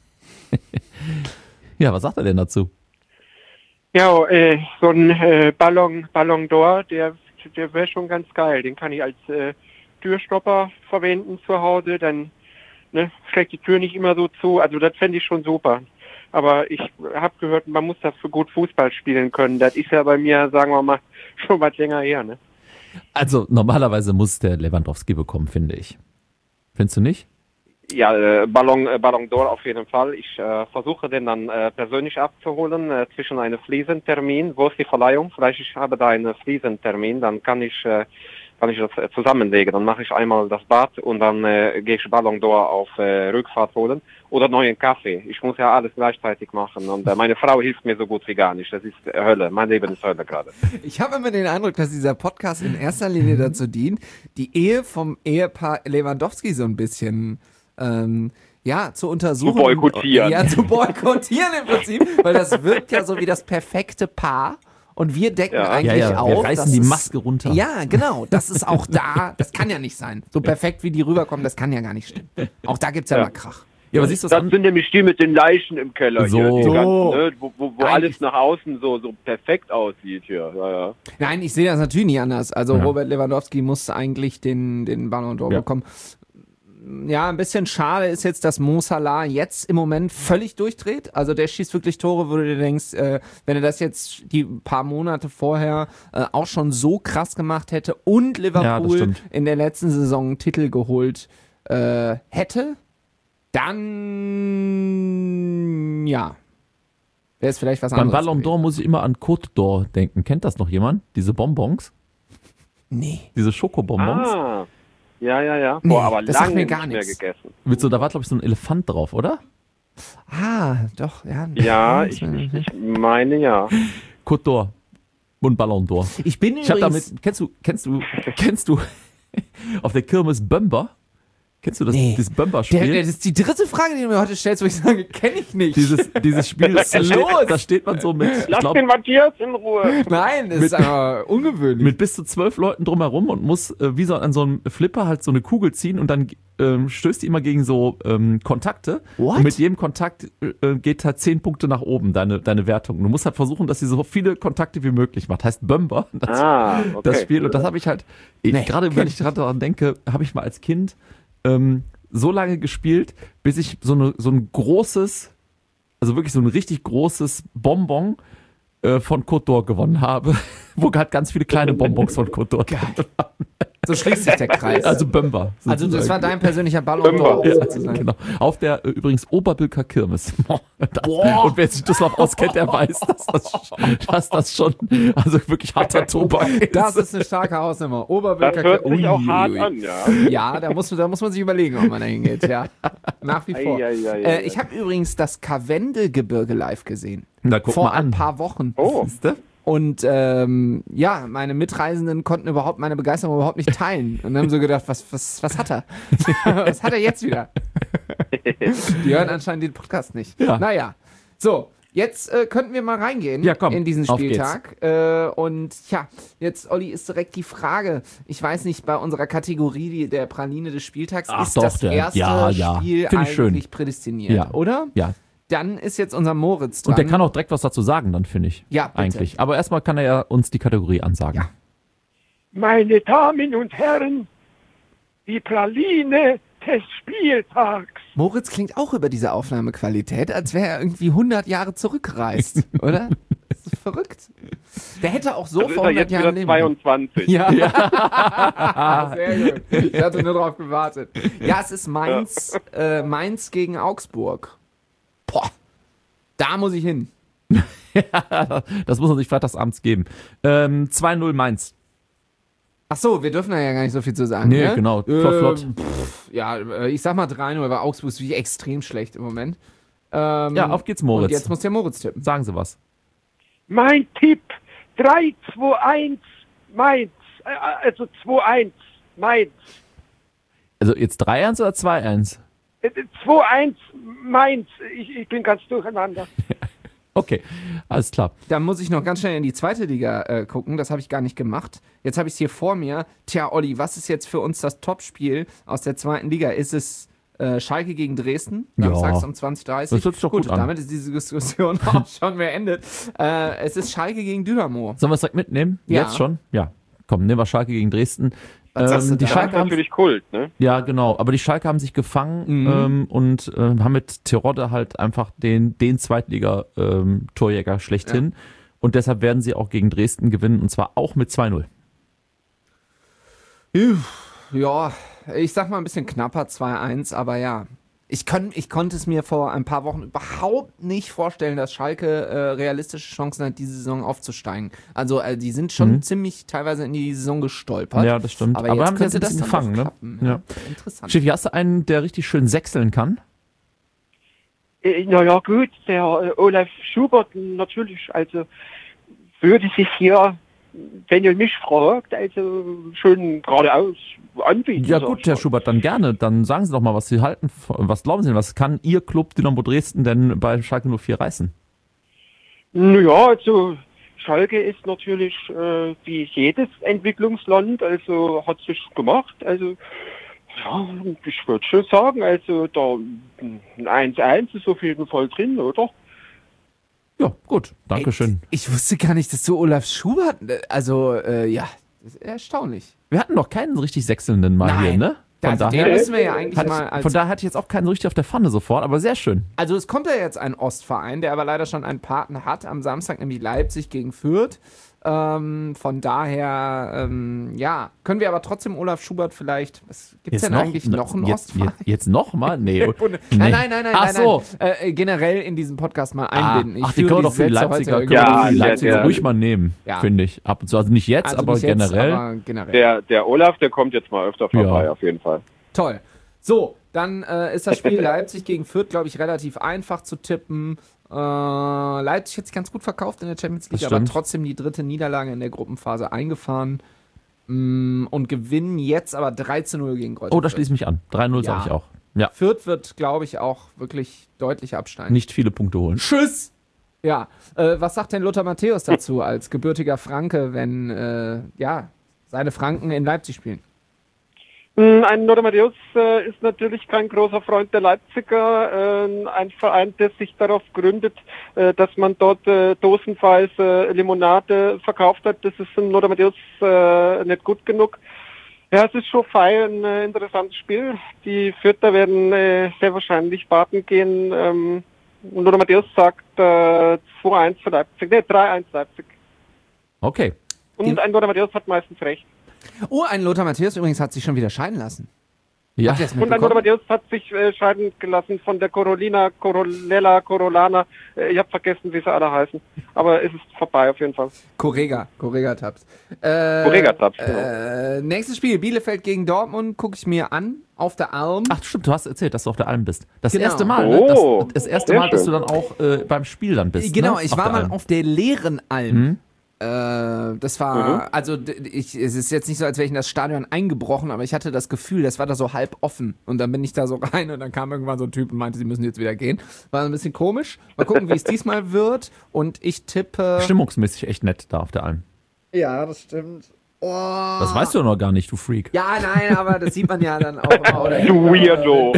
Ja, was sagt er denn dazu? Ja, äh, so ein äh, Ballon, Ballon d'Or, der, der wäre schon ganz geil. Den kann ich als äh, Türstopper verwenden zu Hause. Dann ne, schlägt die Tür nicht immer so zu. Also das fände ich schon super. Aber ich habe gehört, man muss dafür gut Fußball spielen können. Das ist ja bei mir, sagen wir mal, schon was länger her. Ne? Also normalerweise muss der Lewandowski bekommen, finde ich. Findest du nicht? Ja, äh, Ballon, äh, Ballon d'Or auf jeden Fall. Ich äh, versuche den dann äh, persönlich abzuholen äh, zwischen einem Fliesentermin. Wo ist die Verleihung? Vielleicht ich habe da einen Fliesentermin, dann kann ich äh, kann ich das äh, zusammenlegen. Dann mache ich einmal das Bad und dann äh, gehe ich Ballon d'Or auf äh, Rückfahrt holen oder neuen Kaffee. Ich muss ja alles gleichzeitig machen und äh, meine Frau hilft mir so gut wie gar nicht. Das ist äh, Hölle. Mein Leben ist Hölle gerade. Ich habe immer den Eindruck, dass dieser Podcast in erster Linie dazu dient, die Ehe vom Ehepaar Lewandowski so ein bisschen ähm, ja, zu untersuchen. Zu boykottieren. Ja, zu boykottieren im Prinzip, weil das wirkt ja so wie das perfekte Paar. Und wir decken Ja. eigentlich Ja, ja, auf. wir reißen dass die es- Maske runter. Ja, genau. Das ist auch da. Das kann ja nicht sein. So perfekt wie die rüberkommen, das kann ja gar nicht stimmen. Auch da gibt's ja, Ja. mal Krach. Ja, aber siehst du das Das an? sind nämlich die mit den Leichen im Keller So. hier, die So. ganzen, ne, wo, wo, wo Nein, alles ich- nach außen so so perfekt aussieht hier. Ja, ja. Nein, ich sehe das natürlich nicht anders. Also Ja. Robert Lewandowski muss eigentlich den, den Ballon d'Or Ja. bekommen. Ja, ein bisschen schade ist jetzt, dass Mo Salah jetzt im Moment völlig durchdreht. Also der schießt wirklich Tore, wo du dir denkst, äh, wenn er das jetzt die paar Monate vorher äh, auch schon so krass gemacht hätte und Ja, das Liverpool stimmt. in der letzten Saison einen Titel geholt äh, hätte, dann ja, wäre es vielleicht was Beim anderes. Ballon d'Or muss ich immer an Côte d'Or denken. Kennt das noch jemand? Diese Bonbons? Nee. Diese Schokobonbons? Ah, ja, ja, ja. Nee, Boah, aber das sagt lange mir gar nicht mehr nichts. gegessen. Mit so, da war, glaube ich, so ein Elefant drauf, oder? Ah, doch, ja. Ja, ich, ich, ich meine ja. Côte d'Or und Ballon d'Or. Ich bin Ich habe übrigens... damit, kennst du, kennst du, kennst du auf der Kirmes Bömber? Kennst du das, Nee. dieses Der, Bömber-Spiel? der, das ist die dritte Frage, die du mir heute stellst, wo ich sage, kenne ich nicht. Dieses, dieses Spiel, Was da ist steht, los? da steht man so mit, ich Lass glaub, den Matthias in Ruhe. Nein, das ist aber ungewöhnlich. mit bis zu zwölf Leuten drumherum und muss äh, wie so an so einem Flipper halt so eine Kugel ziehen und dann ähm, stößt die immer gegen so ähm, Kontakte. What? Und mit jedem Kontakt äh, geht halt zehn Punkte nach oben, deine, deine Wertung. Du musst halt versuchen, dass sie so viele Kontakte wie möglich macht. Heißt Bömber, das, Ah, okay. das Spiel. Und das habe ich halt, ich, Nee, gerade kenn wenn ich ich gerade daran denke, habe ich mal als Kind ähm, so lange gespielt, bis ich so, eine, so ein großes, also wirklich so ein richtig großes Bonbon äh, von Côte d'Or gewonnen habe, wo halt ganz viele kleine Bonbons von Côte d'Or drin waren. So schließt sich der Kreis. Also Bömber. Also das war sozusagen. dein persönlicher Ballon d'Or Ja, sozusagen. genau. Auf der äh, übrigens Oberbülker Kirmes. Das, und wer sich Düsseldorf auskennt, der weiß, dass das, dass das schon also wirklich harter Tobak ist. Das ist eine starke Hausnummer. Das Oberbürger. hört sich auch Ui, hart ui. an, ja. Ja, da muss, da muss man sich überlegen, ob man da hingeht. Ja, nach wie vor. Ei, ei, ei, äh, ei. ich habe übrigens das Karwendelgebirge live gesehen. Na, guck vor mal an. ein paar Wochen. Oh. Siehste? Und ähm, ja, meine Mitreisenden konnten überhaupt meine Begeisterung überhaupt nicht teilen. Und haben so gedacht, was, was, was hat er? Was hat er jetzt wieder? Die hören anscheinend den Podcast nicht. Ja. Naja, so, jetzt äh, könnten wir mal reingehen Ja, komm, in diesen auf Spieltag. Äh, und ja, jetzt, Olli, ist direkt die Frage. Ich weiß nicht, bei unserer Kategorie die, der Praline des Spieltags Ach ist doch, das der- erste ja, ja. Spiel Find ich schön. eigentlich prädestiniert, Ja. oder? Ja. Dann ist jetzt unser Moritz dran. Und der kann auch direkt was dazu sagen, dann finde ich. Ja, bitte. Eigentlich. Aber erstmal kann er ja uns die Kategorie ansagen. Ja. Meine Damen und Herren, die Praline des Spieltags. Moritz klingt auch über diese Aufnahmequalität, als wäre er irgendwie hundert Jahre zurückgereist, oder? Das ist verrückt. Der hätte auch so Also ist vor er hundert jetzt wieder Jahren leben können. zweiundzwanzig. Ja. ja. Sehr gut. Ich hatte nur darauf gewartet. Ja, es ist Mainz, äh, Mainz gegen Augsburg. Boah, da muss ich hin. Das muss man sich freitagsabends geben. Ähm, zwei null Mainz. Ach so, wir dürfen da ja gar nicht so viel zu sagen. Nee, ne? genau. Äh, Flott, flott. pff, ja, äh, ich sag mal drei null, weil Augsburg ist wirklich extrem schlecht im Moment. Ähm, Ja, auf geht's, Moritz. Und jetzt muss der Moritz tippen. Sagen Sie was. Mein Tipp, drei zwei eins Mainz, äh, also zwei eins Mainz. Also jetzt drei eins oder zwei eins? Äh, zwei eins Mainz, ich, ich bin ganz durcheinander. Okay, alles klar. Dann muss ich noch ganz schnell in die zweite Liga äh, gucken. Das habe ich gar nicht gemacht. Jetzt habe ich es hier vor mir. Tja, Olli, was ist jetzt für uns das Topspiel aus der zweiten Liga? Ist es äh, Schalke gegen Dresden? Ja. Samstags um zwanzig Uhr dreißig. Das hört sich doch gut an. Damit ist diese Diskussion auch schon beendet. Äh, es ist Schalke gegen Dynamo. Sollen wir es direkt mitnehmen? Ja. Jetzt schon? Ja. Komm, nehmen wir Schalke gegen Dresden. Was sagst du die da? Das Schalke ist haben, natürlich Kult, ne? ja, genau. Aber die Schalke haben sich gefangen Mhm. ähm, und ähm, haben mit Terodde halt einfach den, den Zweitliga-Torjäger schlechthin. Und deshalb werden sie auch gegen Dresden gewinnen und zwar auch mit zwei null. Ja, ich sag mal ein bisschen knapper, zwei eins, aber ja. Ich, kon, ich konnte es mir vor ein paar Wochen überhaupt nicht vorstellen, dass Schalke äh, realistische Chancen hat, diese Saison aufzusteigen. Also äh, die sind schon Mhm. ziemlich teilweise in die Saison gestolpert. Ja, das stimmt. Aber, Aber jetzt haben könnte jetzt das ein dann bisschen gefangen, doch ne? klappen. Ja. Interessant. Schiffi, hast du einen, der richtig schön sechseln kann? Äh, naja gut, der äh, Olaf Schubert natürlich, also würde sich hier, wenn ihr mich fragt, also schon geradeaus anbieten. Ja sag gut, ich Herr mal. Schubert, dann gerne. Dann sagen Sie doch mal, was Sie halten. Was glauben Sie denn? Was kann Ihr Club Dynamo Dresden denn bei Schalke null vier reißen? Naja, also Schalke ist natürlich äh, wie jedes Entwicklungsland, also hat sich gemacht, also ja, ich würde schon sagen, also da ein eins eins ist auf jeden Fall drin, oder? Ja, gut. Dankeschön. Ich, ich wusste gar nicht, dass du Olaf Schubert, also äh, ja, das ist erstaunlich. Wir hatten noch keinen so richtig sechselnden mal Nein. hier, ne? Von Also den daher, müssen wir ja eigentlich hatte mal ich, als von daher hatte ich jetzt auch keinen so richtig auf der Pfanne sofort, aber sehr schön. Also es kommt ja jetzt ein Ostverein, der aber leider schon einen Paten hat am Samstag, nämlich Leipzig gegen Fürth. Ähm, von daher, ähm, ja, können wir aber trotzdem Olaf Schubert vielleicht, was gibt's denn eigentlich noch einen jetzt, Ostverein? jetzt, jetzt noch mal? Nee. Nein, nee. nein, nein, nein, Ach nein, so. nein. Äh, generell in diesen Podcast mal einbinden. Ah, ach, die führe können wir doch für die Sätze Leipziger, heute können wir Ja, doch für die der- Leipziger der- ruhig mal nehmen, Ja. finde ich. Ab und zu. Also nicht jetzt, Also aber nicht jetzt, generell. aber generell. Der, der Olaf, der kommt jetzt mal öfter vorbei, Ja. auf jeden Fall. Toll. So, dann äh, ist das Spiel Leipzig gegen Fürth, glaube ich, relativ einfach zu tippen. Äh, Leipzig hat sich ganz gut verkauft in der Champions League, Das aber stimmt. trotzdem die dritte Niederlage in der Gruppenphase eingefahren. Mm, und gewinnen jetzt aber drei zu null gegen Greuther Oh, da Fürth. schließe ich mich an. drei null Ja. sage ich auch. Ja, Fürth wird, glaube ich, auch wirklich deutlich absteigen. nicht viele Punkte holen. Tschüss! Ja, äh, was sagt denn Lothar Matthäus dazu als gebürtiger Franke, wenn äh, ja, seine Franken in Leipzig spielen? Mm, Ein Lothar Matthäus äh, ist natürlich kein großer Freund der Leipziger, äh, ein Verein, der sich darauf gründet, äh, dass man dort äh, dosenweise Limonade verkauft hat. Das ist in Lothar Matthäus äh, nicht gut genug. Ja, es ist schon fein, ein äh, interessantes Spiel. Die Fürther werden äh, sehr wahrscheinlich baden gehen. Ähm, und Lothar Matthäus sagt äh, zwei eins für Leipzig, ne, drei eins Leipzig. Okay. Und Den- ein Lothar Matthäus hat meistens recht. Oh, ein Lothar Matthäus übrigens hat sich schon wieder scheiden lassen. Ja, Habt ihr das Und ein mitbekommen? Lothar Matthäus hat sich äh, scheiden gelassen von der Corolina, Corolella, Corolana. Äh, ich habe vergessen, wie sie alle heißen. Aber es ist vorbei auf jeden Fall. Correga, Correga Tabs. Äh, Correga Tabs, äh, nächstes Spiel, Bielefeld gegen Dortmund, gucke ich mir an, auf der Alm. Ach stimmt, du hast erzählt, dass du auf der Alm bist. Das Genau. erste Mal, ne? Oh, das, das erste sehr Mal, dass du schön. dann auch äh, beim Spiel dann bist. genau, ne? ich Auf war der mal Alm. auf der leeren Alm. Mhm. Äh, das war, also d- ich, es ist jetzt nicht so, als wäre ich in das Stadion eingebrochen, aber ich hatte das Gefühl, das war da so halb offen. Und dann bin ich da so rein und dann kam irgendwann so ein Typ und meinte, sie müssen jetzt wieder gehen. War ein bisschen komisch. Mal gucken, wie es diesmal wird. Und ich tippe... Stimmungsmäßig echt nett da auf der Alm. Ja, das stimmt. Oh. Das weißt du doch noch gar nicht, du Freak. Ja, nein, aber das sieht man ja dann auch immer. Oder? Du Weirdo.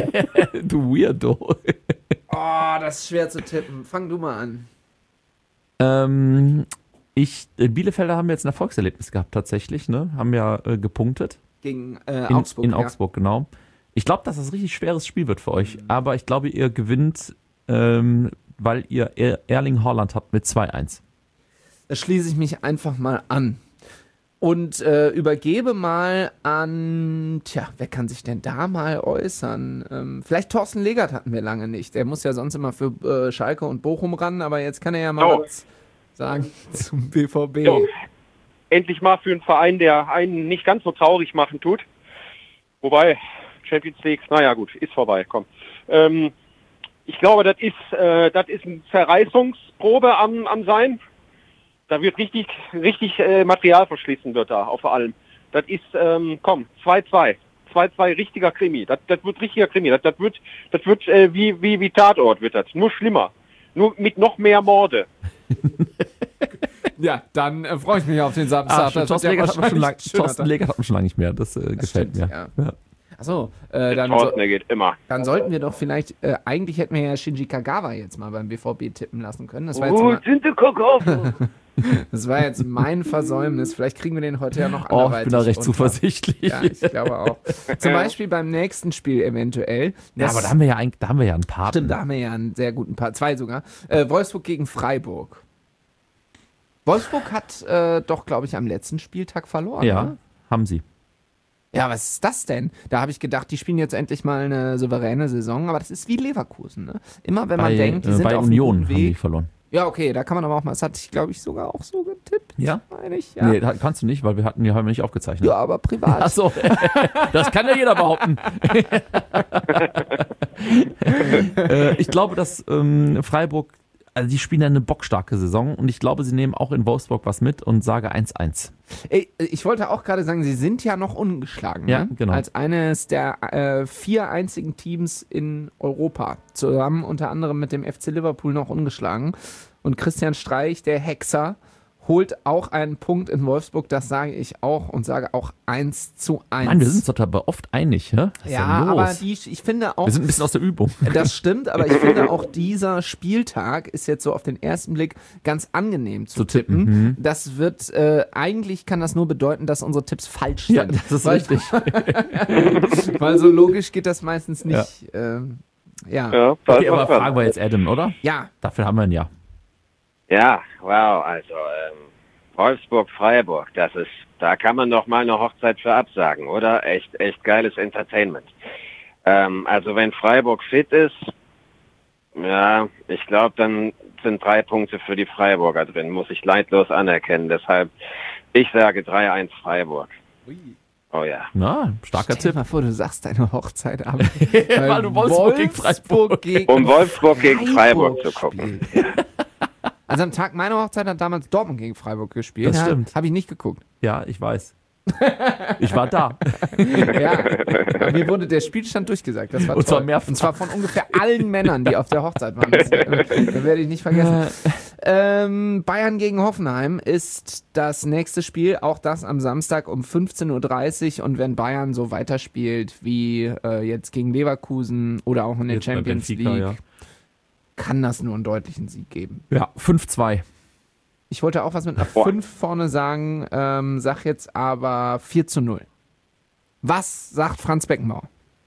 Du Weirdo. Oh, das ist schwer zu tippen. Fang du mal an. ähm, ich, äh, Bielefelder haben jetzt ein Erfolgserlebnis gehabt tatsächlich, ne? Haben ja äh, gepunktet. Gegen äh, In Augsburg. in ja. Augsburg, genau. Ich glaube, dass das ein richtig schweres Spiel wird für euch, aber ich glaube, ihr gewinnt, ähm, weil ihr er Erling Haaland habt mit zwei eins. Da schließe ich mich einfach mal an. Und äh, übergebe mal an, tja, wer kann sich denn da mal äußern? Ähm, vielleicht Thorsten Legert hatten wir lange nicht. Der muss ja sonst immer für äh, Schalke und Bochum ran, aber jetzt kann er ja mal Oh. was sagen zum B V B. Jo. Endlich mal für einen Verein, der einen nicht ganz so traurig machen tut. Wobei, Champions League, naja gut, ist vorbei, komm. Ähm, ich glaube, das ist, äh, das ist eine Zerreißungsprobe am, am Sein. Da wird richtig, richtig äh, Material verschließen wird da, auf allem. Das ist, ähm, komm, zwei zwei. zwei zwei richtiger Krimi. Das, das wird richtiger Krimi. Das, das wird, das wird äh, wie, wie, wie Tatort wird das. Nur schlimmer. Nur mit noch mehr Morde. Ja, dann äh, freue ich mich auf den Samstag. Ah, stimmt, Thorsten Legert hat man schon lang- Thorsten Legert hat man schon lange nicht mehr. Das, äh, Das gefällt stimmt, mir. ja. Ja. Achso, äh, dann, so, Thorsten, der geht immer. dann sollten wir doch vielleicht, äh, eigentlich hätten wir ja Shinji Kagawa jetzt mal beim B V B tippen lassen können. Das war jetzt, Oh, mal, sind die Kakao? das war jetzt mein Versäumnis. Vielleicht kriegen wir den heute ja noch Oh, ich anderweitig bin da recht unter. zuversichtlich. Ja, ich glaube auch. Zum Beispiel beim nächsten Spiel eventuell. Ja, Das- aber da haben wir ja, ein, da haben wir ja einen Part. Stimmt, da haben wir ja einen sehr guten Paar, zwei sogar. Äh, Wolfsburg gegen Freiburg. Wolfsburg hat äh, doch, glaube ich, am letzten Spieltag verloren. Ja, Ne? haben sie. Ja, was ist das denn? Da habe ich gedacht, die spielen jetzt endlich mal eine souveräne Saison, aber das ist wie Leverkusen. Ne? Immer wenn man Bei, denkt, die äh, sind bei auf Union einem guten haben die Weg. verloren. Ja, okay, da kann man aber auch mal, das hatte ich, glaube ich, sogar auch so getippt. Ja? Meine ich, ja. Nee, da kannst du nicht, weil wir hatten die haben wir nicht aufgezeichnet. Ja, aber privat. Achso, das kann ja jeder behaupten. äh, ich glaube, dass ähm, Freiburg, also die spielen ja eine bockstarke Saison und ich glaube, sie nehmen auch in Wolfsburg was mit und sage eins eins. Ey, ich wollte auch gerade sagen, sie sind ja noch ungeschlagen. Ja, ne? genau. Als eines der äh, vier einzigen Teams in Europa. Zusammen unter anderem mit dem F C Liverpool noch ungeschlagen. Und Christian Streich, der Hexer, holt auch einen Punkt in Wolfsburg. Das sage ich auch und sage auch eins zu eins. Mann, wir sind uns doch dabei oft einig, hä? Was ist ja, denn los? aber die, ich finde auch, wir sind ein bisschen aus der Übung. das stimmt, aber ich finde auch dieser Spieltag ist jetzt so auf den ersten Blick ganz angenehm zu, Zu tippen, tippen. mhm. Das wird, äh, eigentlich kann das nur bedeuten, dass unsere Tipps falsch sind. Ja, das ist weil, richtig. Weil so logisch geht das meistens nicht. Ja, ähm, ja. ja. Ja, da Okay, ist aber was dran. fragen wir jetzt Adam, oder? Dafür haben wir ein Ja. Ja, wow, also ähm, Wolfsburg-Freiburg, das ist, da kann man doch mal eine Hochzeit für absagen, oder? Echt, echt geiles Entertainment. Ähm, also wenn Freiburg fit ist, ja, ich glaube, dann sind drei Punkte für die Freiburger drin, muss ich leidlos anerkennen. Deshalb, ich sage drei eins Freiburg. Oh ja. Na, starker Stell dir Tipp. mal vor, du sagst deine Hochzeit ab. Weil du Wolfsburg gegen Freiburg. gegen Um Wolfsburg gegen Freiburg zu gucken. spielt. Also am Tag meiner Hochzeit hat damals Dortmund gegen Freiburg gespielt. Das stimmt. Habe ich nicht geguckt. Ja, ich weiß. Ich war da. Ja, aber mir wurde der Spielstand durchgesagt. Das war Und zwar toll. mehrfach. Und zwar von ungefähr allen Männern, die auf der Hochzeit waren. Das, äh, das werde ich nicht vergessen. Ähm, Bayern gegen Hoffenheim ist das nächste Spiel. Auch das am Samstag um fünfzehn Uhr dreißig. Und wenn Bayern so weiterspielt wie äh, jetzt gegen Leverkusen oder auch in der Jetzt bei Champions Benfica, League, ja. kann das nur einen deutlichen Sieg geben. Ja, fünf zwei. Ich wollte auch was mit einer Boah. fünf vorne sagen, ähm, sag jetzt aber vier zu null. Was sagt Franz Beckenbauer?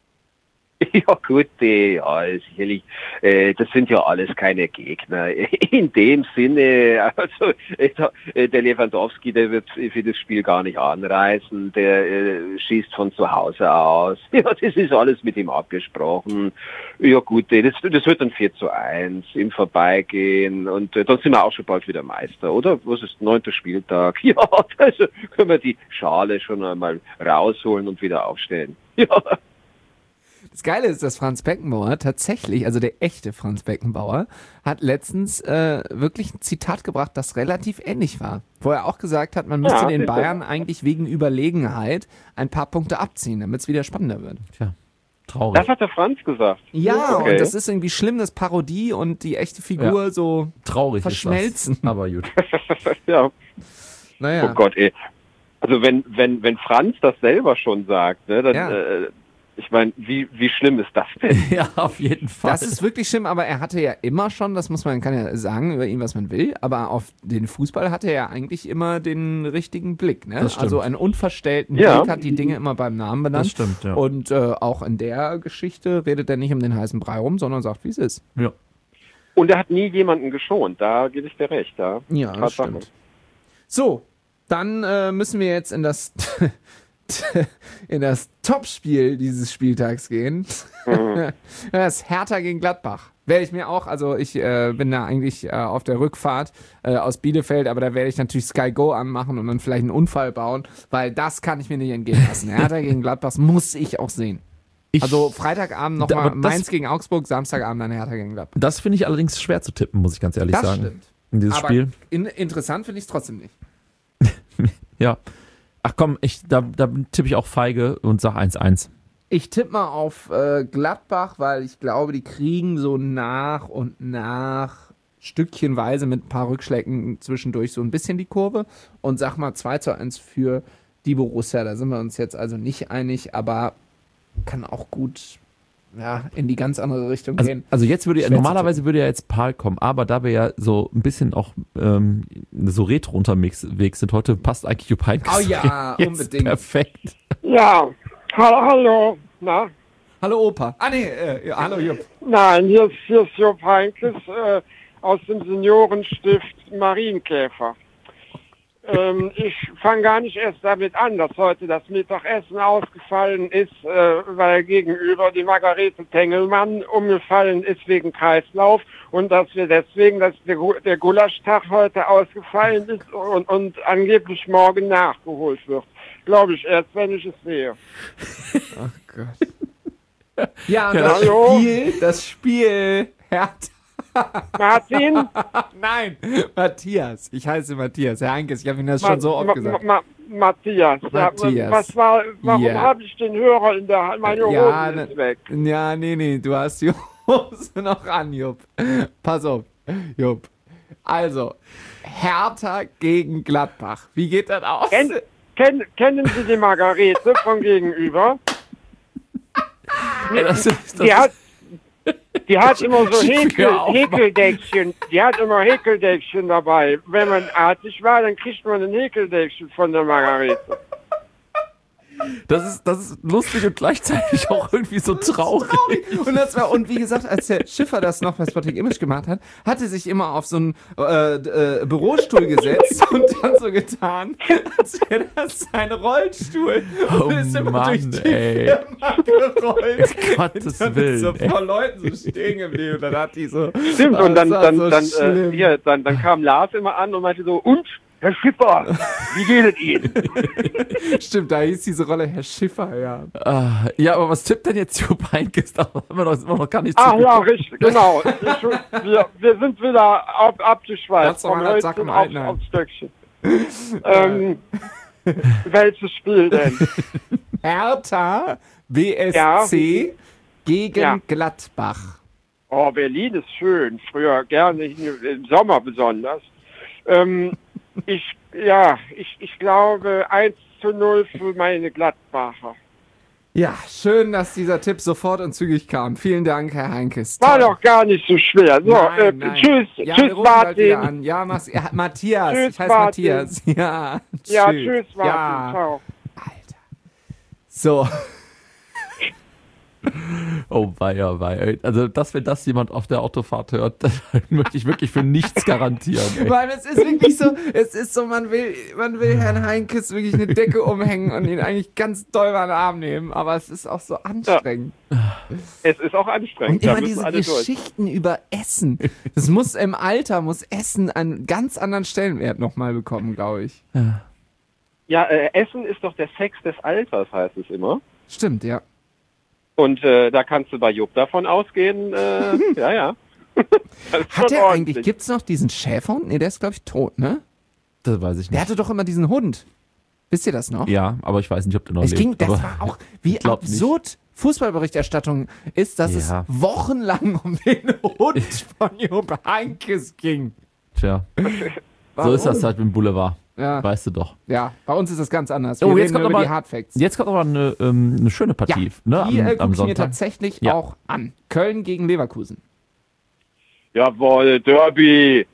Ja gut, äh, ja, sicherlich, äh, das sind ja alles keine Gegner. In dem Sinne, also äh, der Lewandowski, der wird für das Spiel gar nicht anreisen, der äh, schießt von zu Hause aus. Ja, das ist alles mit ihm abgesprochen. Ja gut, äh, das, das wird dann vier zu eins im Vorbeigehen und äh, dann sind wir auch schon bald wieder Meister, oder? Was ist neunter Spieltag? Ja, also können wir die Schale schon einmal rausholen und wieder aufstellen. Ja. Das Geile ist, dass Franz Beckenbauer tatsächlich, also der echte Franz Beckenbauer, hat letztens äh, wirklich ein Zitat gebracht, das relativ ähnlich war. Wo er auch gesagt hat, man müsste Ja, den bitte. Bayern eigentlich wegen Überlegenheit ein paar Punkte abziehen, damit es wieder spannender wird. Tja, traurig. Das hat der Franz gesagt. Ja, Okay. und das ist irgendwie schlimm, dass Parodie und die echte Figur so, Traurig verschmelzen. ist das. Aber gut. Ja. naja. Oh Gott, ey. Also wenn, wenn, wenn Franz das selber schon sagt, ne, dann, Ja. äh, Ich meine, wie, wie schlimm ist das denn? Ja, auf jeden Fall. Das ist wirklich schlimm, aber er hatte ja immer schon, das muss man, kann ja sagen über ihn, was man will, aber auf den Fußball hatte er ja eigentlich immer den richtigen Blick. Ne? Das stimmt. Also einen unverstellten Ja. Blick, hat die Dinge immer beim Namen benannt. Das stimmt, ja. Und äh, auch in der Geschichte redet er nicht um den heißen Brei rum, sondern sagt, wie es ist. Ja. Und er hat nie jemanden geschont, da gebe ich dir recht. Da. Ja, das Tatsache. stimmt. So, dann äh, müssen wir jetzt in das in das Topspiel dieses Spieltags gehen. Mhm. Das Hertha gegen Gladbach. Werde ich mir auch, also ich äh, bin da eigentlich äh, auf der Rückfahrt äh, aus Bielefeld, aber da werde ich natürlich Sky Go anmachen und dann vielleicht einen Unfall bauen, weil das kann ich mir nicht entgehen lassen. Hertha gegen Gladbach muss ich auch sehen. Ich, Also Freitagabend Da- nochmal aber das- Mainz gegen Augsburg, Samstagabend dann Hertha gegen Gladbach. das finde ich allerdings schwer zu tippen, muss ich ganz ehrlich Das sagen. stimmt. In dieses Aber Spiel. in, interessant finde ich es trotzdem nicht. Ja. Ach komm, ich, da, da tippe ich auch feige und sag eins eins. Ich tippe mal auf äh, Gladbach, weil ich glaube, die kriegen so nach und nach stückchenweise mit ein paar Rückschlägen zwischendurch so ein bisschen die Kurve und sag mal zwei zu eins für die Borussia. Da sind wir uns jetzt also nicht einig, aber kann auch gut ja, in die ganz andere Richtung Also, gehen. also jetzt würde ja, Schwer zu normalerweise würde ja jetzt Paul kommen, aber da wir ja so ein bisschen auch ähm, so retro unterwegs sind, heute passt eigentlich Jupp Heynckes Oh ja, jetzt unbedingt. perfekt. Ja, hallo, hallo. Na? Hallo Opa. Ah nee, äh, ja, hallo Jupp. Nein, hier ist, hier ist Jupp Heynckes äh, aus dem Seniorenstift Marienkäfer. Ähm, ich fange gar nicht erst damit an, dass heute das Mittagessen ausgefallen ist, äh, weil gegenüber die Margarete Tengelmann umgefallen ist wegen Kreislauf und dass wir deswegen, dass der, Gu- der Gulaschtag heute ausgefallen ist und, und angeblich morgen nachgeholt wird. Glaube ich erst, wenn ich es sehe. Ja, und Ja, das hallo? Spiel, das Spiel Hertha. Martin? Nein, Matthias. Ich heiße Matthias. Herr Heinkes, ich habe Ihnen das schon so oft Ma- gesagt. Ma- Ma- Matthias. Matthias. Ja, was war, warum Ja. habe ich den Hörer in der Hand? Meine Hose Ja, ist ne- weg. Ja, nee, nee, du hast die Hose noch an, Jupp. Pass auf, Jupp. Also, Hertha gegen Gladbach. Wie geht das aus? Kenn, kenn, kennen Sie die Margarete von gegenüber? Ja, das ist, das Die hat, ist, die hat immer so Häkel, Hör auf, Mann. Häkeldeckchen. Die hat immer Häkeldeckchen dabei. Wenn man artig war, dann kriegt man ein Häkeldeckchen von der Margarete. das, ist, das ist lustig und gleichzeitig auch irgendwie so traurig. Und, das war, und wie gesagt, als der Schiffer das noch bei Spotting Image gemacht hat, hat er sich immer auf so einen äh, äh, Bürostuhl gesetzt und dann so getan, als wäre das sein Rollstuhl. Oh und ist immer Mann, durch die ey. Firma gerollt. Gottes Dann ist Willen. so ey. vor Leuten so stehen geblieben. Und dann hat die so. Stimmt, Ah, und dann, das war dann, so dann, äh, schlimm. hier, dann, dann kam Lars immer an und meinte so, und, Herr Schipper, wie geht es Ihnen? Stimmt, da hieß diese Rolle Herr Schiffer, ja. Ah, ja, aber was tippt denn jetzt Jupp Heynckes? Da haben wir doch immer noch gar nicht Ach ja, zugeguckt. richtig, genau. Ich, wir, wir sind wieder ab, abgeschweift Ganz vom normaler Sack Hölzchen im auf, Altenheim. aufs Stöckchen. ähm, welches Spiel denn? Hertha B S C gegen Ja. Gladbach. Oh, Berlin ist schön. Früher gerne, im Sommer besonders. Ähm, ich, ja, ich, ich glaube eins zu null für meine Gladbacher. Ja, schön, dass dieser Tipp sofort und zügig kam. Vielen Dank, Herr Heinkes. War Toll. doch gar nicht so schwer. So, Nein, äh, nein. tschüss, Ja, tschüss wir rufen bald wieder Martin. an. Ja, mach's, ja, Matthias. Tschüss, ich heiße Martin. Matthias. Ja, Ja, tschüss Martin. Ja. Ciao. Alter. So. Oh weia, weia. Also, dass wenn das jemand auf der Autofahrt hört, dann möchte ich wirklich für nichts garantieren. Ey. Weil es ist wirklich so, es ist so, man will, man will Herrn Heinkes wirklich eine Decke umhängen und ihn eigentlich ganz doll mal in den Arm nehmen, aber es ist auch so anstrengend. Es ist auch anstrengend. Und da immer müssen diese alle durch. Geschichten über Essen. Das muss im Alter, muss Essen einen ganz anderen Stellenwert nochmal bekommen, glaube ich. Ja, äh, Essen ist doch der Sex des Alters, heißt es immer. Stimmt, ja. Und äh, da kannst du bei Jupp davon ausgehen, äh, ja, ja. Das ist Hat schon der ordentlich. eigentlich, gibt's noch diesen Schäferhund? Nee, der ist, glaube ich, tot, ne? Das weiß ich Der nicht. hatte doch immer diesen Hund. Wisst ihr das noch? Ja, aber ich weiß nicht, ob der noch Es lebt. ging, das aber war auch, wie ich glaub nicht. absurd Fußballberichterstattung ist, dass Ja. es wochenlang um den Hund von Jupp Heynckes ging. Tja. So ist das halt mit dem Boulevard. Ja. Weißt du doch. Ja, bei uns ist das ganz anders. Wir Oh, reden jetzt kommt nur über aber- die Hardfacts. Jetzt kommt aber eine, ähm, eine schöne Partie. Ja, ne, die am, äh, am gucke ich mir Sonntag. tatsächlich Ja. auch an. Köln gegen Leverkusen. Jawohl, Derby.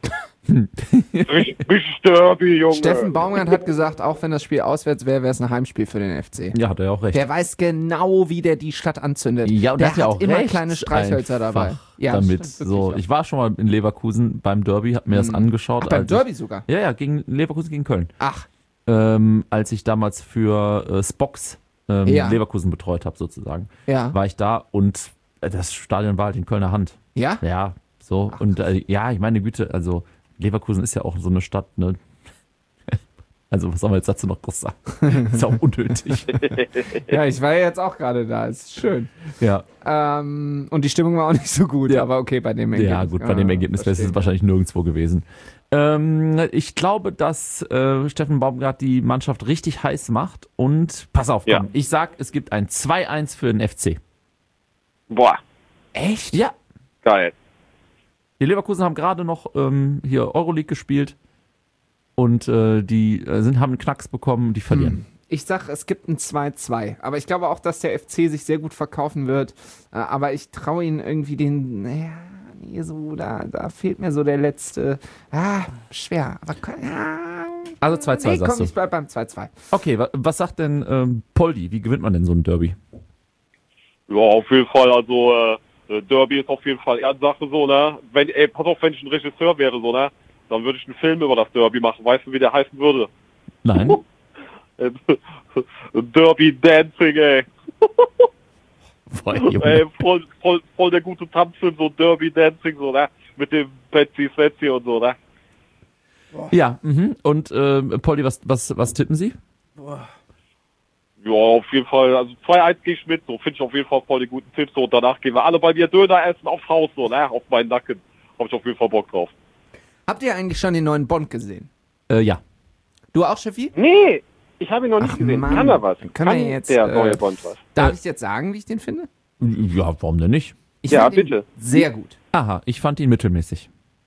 Richtig Derby, Junge. Steffen Baumgart hat gesagt, auch wenn das Spiel auswärts wäre, wäre es ein Heimspiel für den F C. Ja, hat er ja auch recht. Der weiß genau, wie der die Stadt anzündet. Ja, und der der hat ja auch immer recht kleine Streichhölzer dabei. einfach Ja, das damit. stimmt So, wirklich ich war schon mal in Leverkusen beim Derby, hab mir das angeschaut. auch. Ach, beim als Derby sogar. Ich, ja, ja, gegen Leverkusen gegen Köln. Ach, Ähm, als ich damals für äh, Spox ähm, Ja. Leverkusen betreut habe, sozusagen, ja. war ich da und äh, das Stadion war halt in Kölner Hand. Ja? Ja, so. Ach, und äh, ja, ich meine Güte, also Leverkusen ist ja auch so eine Stadt, ne? Also, was soll man jetzt dazu noch groß sagen? Ist auch unnötig. Ja, ich war ja jetzt auch gerade da. Ist schön. Ja. Ähm, und die Stimmung war auch nicht so gut, Ja. aber okay, bei dem Ergebnis. Ja, gut, bei dem Ah, Ergebnis wäre es verstehe. wahrscheinlich nirgendwo gewesen. Ähm, ich glaube, dass äh, Steffen Baumgart die Mannschaft richtig heiß macht und pass auf, komm, Ja. ich sag, es gibt ein zwei eins für den F C. Boah, Echt? Ja. geil. Die Leverkusen haben gerade noch ähm, hier Euroleague gespielt und äh, die äh, sind, haben einen Knacks bekommen, die verlieren. Ich sag, es gibt ein zwei zwei. Aber ich glaube auch, dass der F C sich sehr gut verkaufen wird. Äh, Aber ich traue ihnen irgendwie den. Naja, nee, so, da, da fehlt mir so der letzte. Ah, schwer. Aber ja, Also zwei zwei nee, sagst komm, du. ich bleib beim zwei zwei. Okay, wa was sagt denn ähm, Poldi? Wie gewinnt man denn so ein Derby? Ja, auf jeden Fall, also äh, Derby ist auf jeden Fall Ehrensache so, ne? Wenn, ey, pass auf, wenn ich ein Regisseur wäre, so, ne? Dann würde ich einen Film über das Derby machen. Weißt du, wie der heißen würde? Nein? Äh, Derby Dancing, ey. Boah, Junge. ey voll, voll, voll der gute Tanzfilm, so Derby Dancing, so, ne? Mit dem Betsy Setsy und so, ne? Ja, mhm. Und ähm, Poldi, was, was, was tippen Sie? Ja, auf jeden Fall, also zwei eins gehe ich mit, so finde ich auf jeden Fall voll die guten Tipps, so, und danach gehen wir alle bei mir Döner essen aufs Haus, so, ne? Auf meinen Nacken. Hab ich auf jeden Fall Bock drauf. Habt ihr eigentlich schon den neuen Bond gesehen? Äh, ja. Du auch, Steffi? Nee, ich habe ihn noch nicht Ach, gesehen. Mann. Kann er was? Dann können wir jetzt, der äh, neue Bond was? Darf Äh, ich jetzt sagen, wie ich den finde? Ja, warum denn nicht? Ich Ja, fand ihn bitte. Sehr gut. Aha, ich fand ihn mittelmäßig.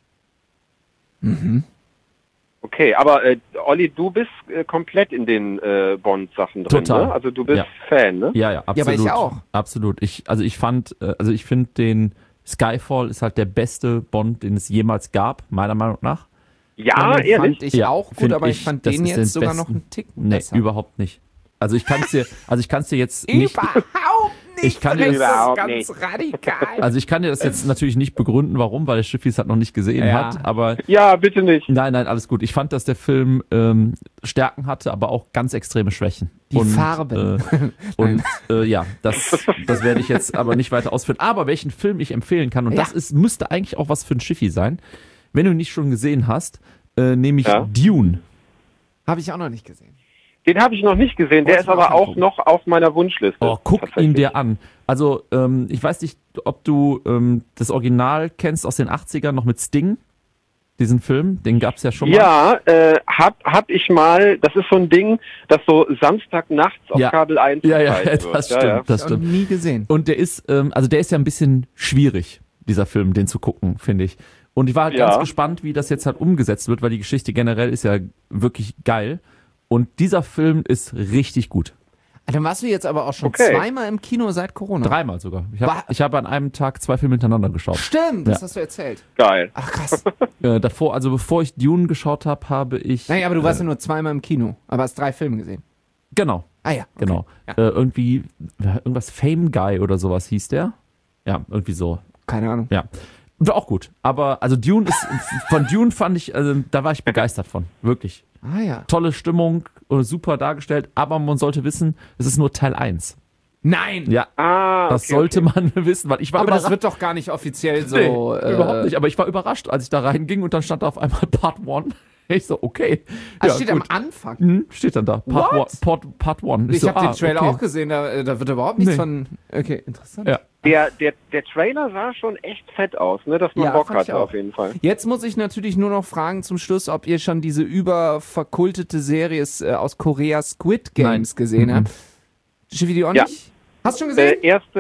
Okay, aber äh, Olli, du bist äh, komplett in den äh, Bond-Sachen drin, Total. ne? Also du bist Ja. Fan, ne? Ja, ja, absolut. aber ich auch. Absolut. Ich, also ich fand, äh, also ich finde den Skyfall ist halt der beste Bond, den es jemals gab, meiner Meinung nach. Ja, den ehrlich? fand ich Ja, auch gut, find aber ich, ich, fand das den ist jetzt den sogar besten. noch einen Tick Nee, besser. überhaupt nicht. Also ich kann es dir, also ich kann es dir jetzt nicht, Überhaupt nicht. Ich kann dir das das- ist ganz radikal. also ich kann dir das jetzt natürlich nicht begründen, warum, weil der Schiffi es halt noch nicht gesehen Ja. hat, aber Ja, bitte nicht. nein, nein, alles gut. Ich fand, dass der Film ähm, Stärken hatte, aber auch ganz extreme Schwächen. Die und, Farben. Äh, und äh, ja, das, das werde ich jetzt aber nicht weiter ausführen. Aber welchen Film ich empfehlen kann, und Ja. das ist, müsste eigentlich auch was für ein Schiffi sein, wenn du ihn nicht schon gesehen hast, äh, nämlich Ja. Dune. Habe ich auch noch nicht gesehen. Den habe ich noch nicht gesehen, der Wolltest ist du aber auch auch angucken? noch auf meiner Wunschliste. Oh, guck tatsächlich. ihn dir an. Also, ähm, ich weiß nicht, ob du ähm, das Original kennst aus den achtzigern noch mit Sting. Diesen Film, den gab es ja schon mal. Ja, äh, hab, hab ich mal, das ist so ein Ding, das so Samstagnachts auf Ja. Kabel eins Ja, ja, gezeigt das wird. stimmt, Ja, ja. das Noch stimmt. nie gesehen. Und der ist, ähm, also der ist ja ein bisschen schwierig, dieser Film, den zu gucken, finde ich. Und ich war halt Ja. ganz gespannt, wie das jetzt halt umgesetzt wird, weil die Geschichte generell ist ja wirklich geil. Und dieser Film ist richtig gut. Dann warst du jetzt aber auch schon Okay. zweimal im Kino seit Corona. Dreimal sogar. Ich habe Wa- ich hab an einem Tag zwei Filme hintereinander geschaut. Stimmt, das Ja. hast du erzählt. Geil. Ach krass. Äh, davor, also bevor ich Dune geschaut habe, habe ich. Naja, aber du warst äh, ja nur zweimal im Kino, aber hast drei Filme gesehen. Genau, Ah ja. Okay. genau. Ja. Äh, irgendwie, irgendwas Fame Guy oder sowas hieß der. Ja, irgendwie so. Keine Ahnung. Ja. War auch gut. Aber also Dune ist, von Dune fand ich, also da war ich begeistert von. Wirklich. Ah ja. Tolle Stimmung, äh, super dargestellt, aber man sollte wissen, es ist nur Teil eins. Nein. Ja, Ah, das okay, sollte okay. man wissen, weil ich war Aber das überrascht. wird doch gar nicht offiziell so. Nee, äh, überhaupt nicht, aber ich war überrascht, als ich da reinging und dann stand da auf einmal Part eins. Ich so, okay. Ah, Ja, steht gut. am Anfang. Hm, steht dann da. Part What? one, Part, Part one. Ich so, habe ah, den Trailer okay. auch gesehen, da, äh, da wird überhaupt nichts Nee. von. Okay, interessant. Ja. Der, der, der Trailer sah schon echt fett aus, ne, dass man Ja, Bock fand ich hatte auch. auf jeden Fall. Jetzt muss ich natürlich nur noch fragen zum Schluss, ob ihr schon diese überverkultete Serie äh, aus Korea Squid Games Nein. gesehen Mhm. habt. Schiffi, die auch Ja. nicht? Hast du schon Äh, gesehen? erste,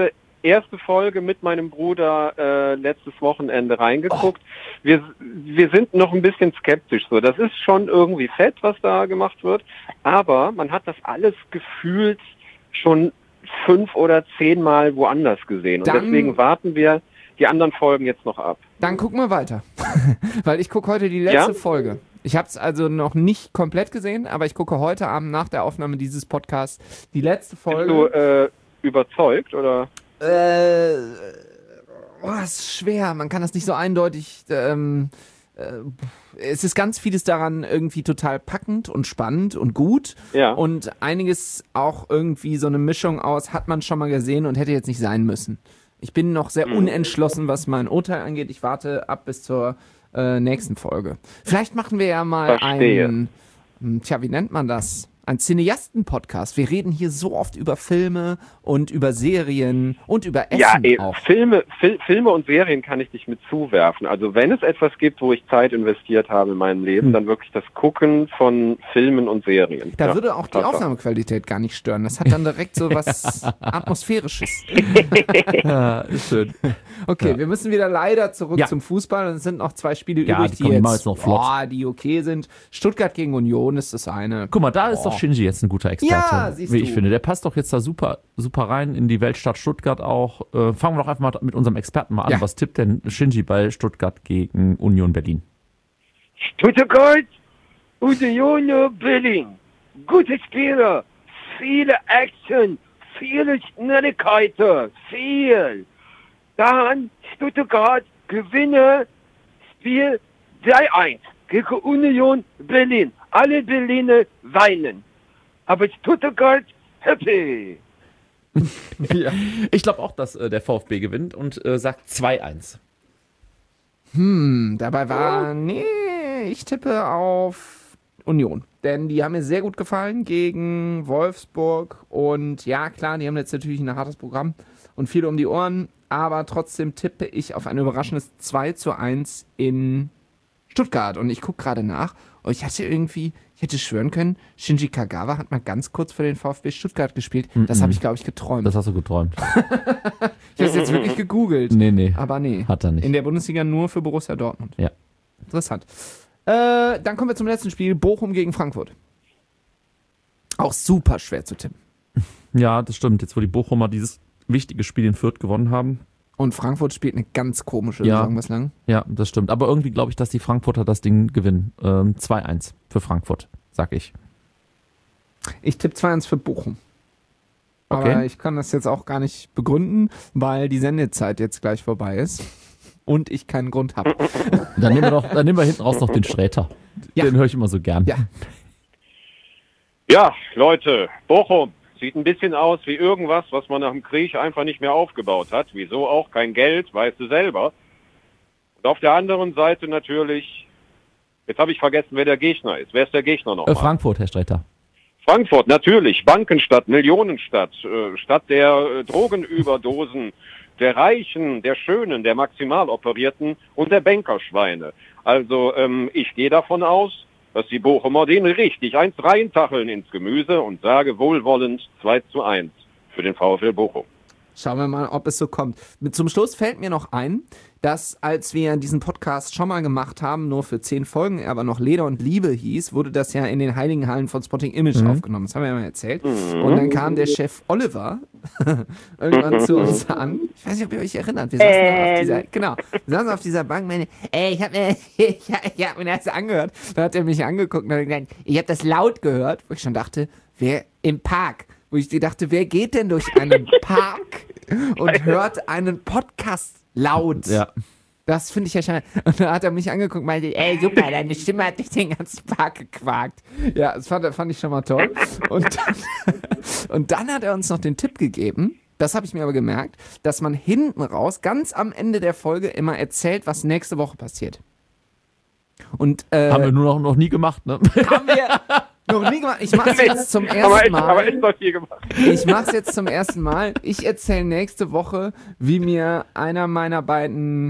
erste Folge mit meinem Bruder äh, letztes Wochenende reingeguckt. Oh. Wir, wir sind noch ein bisschen skeptisch. So, das ist schon irgendwie fett, was da gemacht wird, aber man hat das alles gefühlt schon fünf oder zehnmal woanders gesehen. Und Dann, deswegen warten wir die anderen Folgen jetzt noch ab. Dann gucken wir weiter. Weil ich gucke heute die letzte Ja? Folge. Ich habe es also noch nicht komplett gesehen, aber ich gucke heute Abend nach der Aufnahme dieses Podcasts die letzte Folge. Bist du äh, überzeugt, oder? Äh, oh, das ist schwer. Man kann das nicht so eindeutig. Ähm, äh, es ist ganz vieles daran irgendwie total packend und spannend und gut. Ja. Und einiges auch irgendwie so eine Mischung aus, hat man schon mal gesehen und hätte jetzt nicht sein müssen. Ich bin noch sehr unentschlossen, was mein Urteil angeht. Ich warte ab bis zur äh, nächsten Folge. Vielleicht machen wir ja mal Verstehe. einen, hm, tja, wie nennt man das? Ein Cineasten-Podcast. Wir reden hier so oft über Filme und über Serien und über Essen Ja, ey, auch. Filme, Fil Filme und Serien kann ich dich mit zuwerfen. Also wenn es etwas gibt, wo ich Zeit investiert habe in meinem Leben, Hm. dann wirklich das Gucken von Filmen und Serien. Da Ja, würde auch die Tatsache. Aufnahmequalität gar nicht stören. Das hat dann direkt so was Atmosphärisches. Ja, ist schön. Okay, Ja. wir müssen wieder leider zurück Ja. zum Fußball. Und es sind noch zwei Spiele Ja, übrig, die die, kommen, die machen jetzt, jetzt noch flott. boah, die okay sind. Stuttgart gegen Union ist das eine. Guck mal, da ist Oh. doch Shinji jetzt ein guter Experte, Ja, siehst wie du. ich finde. Der passt doch jetzt da super, super rein in die Weltstadt Stuttgart auch. Äh, fangen wir doch einfach mal mit unserem Experten mal an. Ja. Was tippt denn Shinji bei Stuttgart gegen Union Berlin? Stuttgart, Union Berlin. Gute Spieler, viele Action, viele Schnelligkeiten, viel. Dann Stuttgart gewinne Spiel drei eins gegen Union Berlin. Alle Berliner weinen. Aber Stuttgart happy. Ich glaube auch, dass äh, der VfB gewinnt und äh, sagt zwei eins. Hm, dabei war, nee, ich tippe auf Union. Denn die haben mir sehr gut gefallen gegen Wolfsburg. Und ja, klar, die haben jetzt natürlich ein hartes Programm und viel um die Ohren. Aber trotzdem tippe ich auf ein überraschendes zwei zu eins in Stuttgart. Und ich gucke gerade nach. Und ich hatte irgendwie, ich hätte schwören können, Shinji Kagawa hat mal ganz kurz für den VfB Stuttgart gespielt. Das habe ich, glaube ich, geträumt. Das hast du geträumt. Ich habe es jetzt wirklich gegoogelt. Nee, nee. Aber nee. Hat er nicht. In der Bundesliga nur für Borussia Dortmund. Ja. Interessant. Äh, dann kommen wir zum letzten Spiel. Bochum gegen Frankfurt. Auch super schwer zu tippen. Ja, das stimmt. Jetzt, wo die Bochumer dieses wichtige Spiel in Fürth gewonnen haben. Und Frankfurt spielt eine ganz komische Ja. Saison bislang. Ja, das stimmt. Aber irgendwie glaube ich, dass die Frankfurter das Ding gewinnen. Ähm, zwei eins für Frankfurt, sag ich. Ich tippe zwei eins für Bochum. Aber Okay. ich kann das jetzt auch gar nicht begründen, weil die Sendezeit jetzt gleich vorbei ist. Und ich keinen Grund habe. Dann nehmen wir, noch, dann nehmen wir hinten raus noch den Sträter. Ja. Den höre ich immer so gern. Ja. Ja, Leute, Bochum sieht ein bisschen aus wie irgendwas, was man nach dem Krieg einfach nicht mehr aufgebaut hat. Wieso auch? Kein Geld, weißt du selber. Und auf der anderen Seite natürlich, jetzt habe ich vergessen, wer der Gegner ist. Wer ist der Gegner Äh, nochmal? Frankfurt, Herr Sträter. Frankfurt, natürlich. Bankenstadt, Millionenstadt, äh, Stadt der äh, Drogenüberdosen, der Reichen, der Schönen, der Maximaloperierten und der Bankerschweine. Also ähm, ich gehe davon aus, dass die Bochumer den richtig eins reintacheln ins Gemüse und sage wohlwollend zwei zu eins für den VfL Bochum. Schauen wir mal, ob es so kommt. Mit zum Schluss fällt mir noch ein, dass als wir diesen Podcast schon mal gemacht haben, nur für zehn Folgen, er aber noch Leder und Liebe hieß, wurde das ja in den Heiligen Hallen von Spotting Image Mhm. aufgenommen. Das haben wir ja mal erzählt. Und dann kam der Chef Oliver irgendwann zu uns an. Ich weiß nicht, ob ihr euch erinnert. Wir saßen da auf dieser, genau, wir saßen auf dieser Bank. Meine, ey, ich habe mir, ich, ich hab mir das angehört. Da hat er mich angeguckt und hat gesagt, ich habe das laut gehört, wo ich schon dachte, wer im Park? Wo ich dir dachte, wer geht denn durch einen Park und hört einen Podcast laut? Ja. Das finde ich ja schon. Und da hat er mich angeguckt und meinte, ey, super, deine Stimme hat durch den ganzen Park gequakt. Ja, das fand, fand ich schon mal toll. Und dann, und dann hat er uns noch den Tipp gegeben, das habe ich mir aber gemerkt, dass man hinten raus, ganz am Ende der Folge, immer erzählt, was nächste Woche passiert. Und, äh, Haben wir nur noch, noch nie gemacht, ne? haben wir noch nie gemacht. Ich mache es jetzt zum Aber ersten echt, aber Mal. echt noch viel gemacht. Ich mache es jetzt zum ersten Mal. Ich erzähle nächste Woche, wie mir einer meiner beiden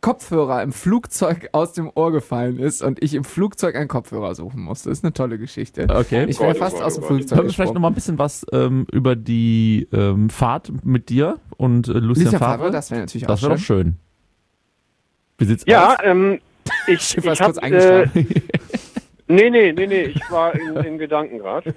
Kopfhörer im Flugzeug aus dem Ohr gefallen ist und ich im Flugzeug einen Kopfhörer suchen musste. Das ist eine tolle Geschichte. Okay. Ich wäre Gott, fast Gott, aus dem Gott. Flugzeug Hören wir vielleicht noch mal ein bisschen was ähm, über die ähm, Fahrt mit dir und äh, Lucien Lucien Favre. Favre, das wäre natürlich Das auch wäre schön. doch schön. Wie sieht's Ja, aus? ähm, ich, Schiffer ich ist kurz hab, äh, eingeschlafen. nee, nee, nee, nee, ich war in, in Gedanken gerade.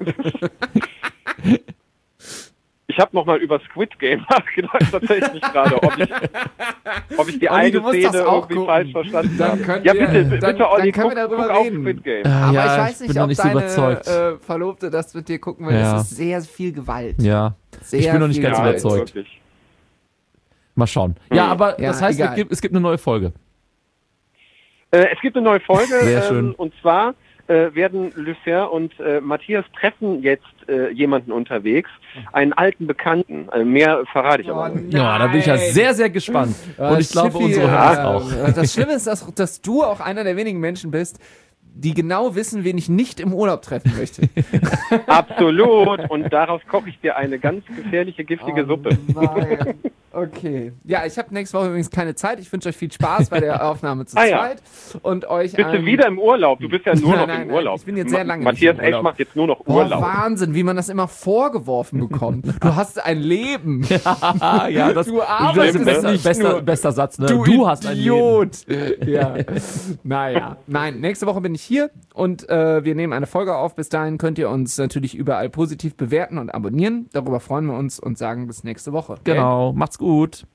Ich habe nochmal über Squid Game nachgedacht, tatsächlich gerade, ob ich, ob ich die Olli, du eine musst Szene das auch irgendwie gucken. falsch verstanden Dann habe. könnt Ja, ihr- bitte, dann- bitte, Olli, dann können guck, wir darüber guck auf reden. Squid Game. Ah, Aber ja, ich weiß bin nicht, noch ob nicht so deine überzeugt. äh, Verlobte das mit dir gucken will. Ja. Es ist sehr viel Gewalt. Ja, Sehr ich bin noch nicht viel ganz Gewalt. überzeugt. wirklich. Mal schauen. Ja, aber Ja, das heißt, es egal. gibt, es gibt eine neue Folge. Äh, es gibt eine neue Folge, Sehr schön. ähm, und zwar äh, werden Lucien und äh, Matthias treffen jetzt äh, jemanden unterwegs, einen alten Bekannten. Also mehr verrate ich aber nicht. Ja, da bin ich ja sehr, sehr gespannt. Und ich glaube, Schiffi, unsere ja, Hörer auch. äh, Das Schlimme ist, dass, dass du auch einer der wenigen Menschen bist, die genau wissen, wen ich nicht im Urlaub treffen möchte. Absolut. Und daraus koche ich dir eine ganz gefährliche, giftige Suppe. Nein. Okay. Ja, ich habe nächste Woche übrigens keine Zeit. Ich wünsche euch viel Spaß bei der Aufnahme zu Ah, ja. zweit. Und euch Bist du einen- wieder im Urlaub? Du bist ja nur Nein, noch nein, im nein, Urlaub. ich bin jetzt sehr lange Ma- nicht Matthias im Urlaub. Esch macht jetzt nur noch Boah, Urlaub. Wahnsinn, wie man das immer vorgeworfen bekommt. Du hast ein Leben. Ah, ja, das, Du das arbeitest ist bester, nicht bester, nur. bester Satz. Ne? Du, Du, hast ein Leben. Idiot. Ja. Naja. Nein, nächste Woche bin ich hier und äh, wir nehmen eine Folge auf. Bis dahin könnt ihr uns natürlich überall positiv bewerten und abonnieren. Darüber freuen wir uns und sagen bis nächste Woche. Genau, macht's gut.